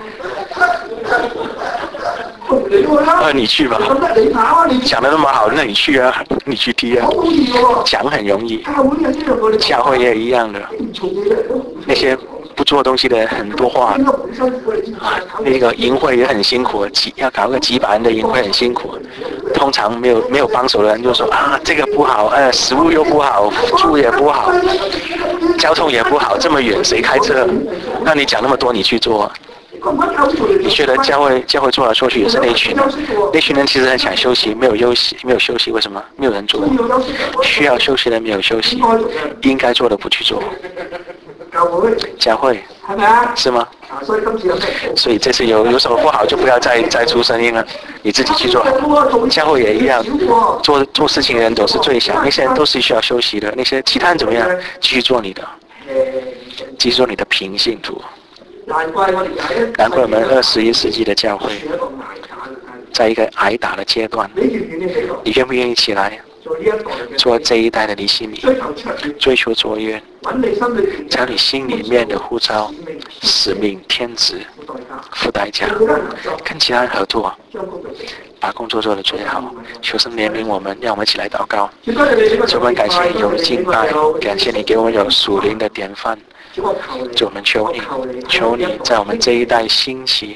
Speaker 1: 你去吧，讲得那么好，那你去啊，你去踢啊，讲很容易，教会也一样的，那些不做东西的很多话，那个营会也很辛苦，要搞个几百人的营会很辛苦，通常没有帮手的人就说这个不好，食物又不好，住也不好，交通也不好，这么远谁开车？那你讲那么多，你去做啊。你觉得教会做来做去也是那群人其实很想休息，没有休息，为什么？没有人做，需要休息的没有休息，应该做的不去做。教会是吗？所以这次有什么不好就不要再出声音了，你自己去做。教会也一样，做事情的人都是最小，那些人都是需要休息的，那些其他人怎么样？继续做你的，继续做你的平信徒。难怪我们21世纪的教会，在一个挨打的阶段，你愿不愿意起来做这一代的尼希米，追求卓越，找你心里面的呼召、使命、天职、付代价，跟其他人合作，把工作做得最好。求神怜悯我们，让我们一起来祷告。主，我们感谢有敬拜，感谢你给我们有属灵的典范。主，我们求你在我们这一代兴起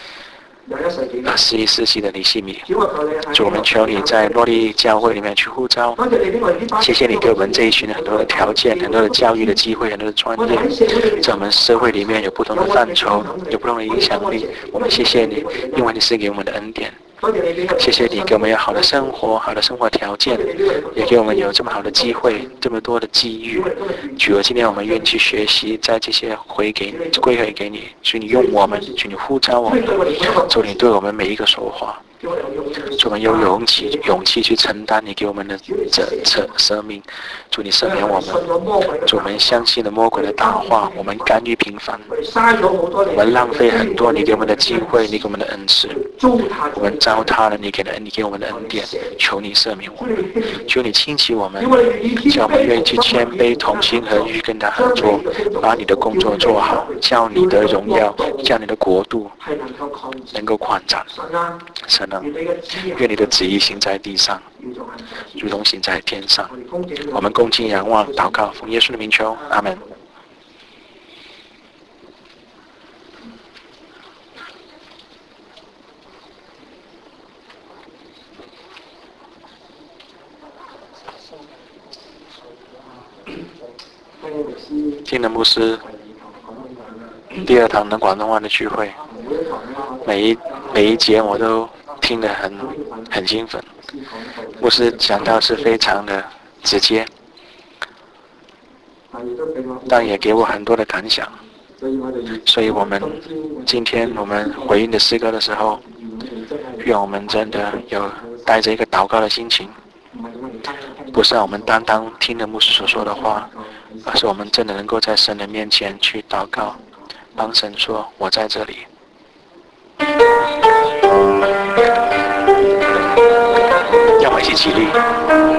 Speaker 1: 21世纪的尼希米。主，我们求你在诺利教会里面去呼召。谢谢你给我们这一群很多的条件，很多的教育的机会，很多的专业，在我们社会里面有不同的范畴，有不同的影响力。我们谢谢你，因为你是给我们的恩典。谢谢你给我们有好的生活条件，也给我们有这么好的机会，这么多的机遇。主啊，今天我们愿意去学习，在这些归回给你，求你用我们，求你呼召我们，求你对我们每一个说话。主，我们有勇气去承担你给我们的生命。主，你赦免我们。主，我们相信了魔鬼的大话，我们甘于平凡，我们浪费很多你给我们的机会，你给我们的恩赐，我们糟蹋了你给我们的恩典。求你赦免我们，求你兴起我们，叫我们愿意去谦卑同心合意跟他合作，把你的工作做好，叫你的荣耀，叫你的国度能够扩展。神啊，愿你的旨意行在地上，如同行在天上。我们恭敬仰望祷告，奉耶稣的名求，阿们。听了牧师第二堂的广东话的聚会，每一节我都听得很兴奋。牧师讲道是非常的直接，但也给我很多的感想。所以今天我们回应的诗歌的时候，愿我们真的有带着一个祷告的心情，不是让我们单单听了牧师所说的话，而是我们真的能够在神的面前去祷告，帮神说我在这里。让我们一起起立。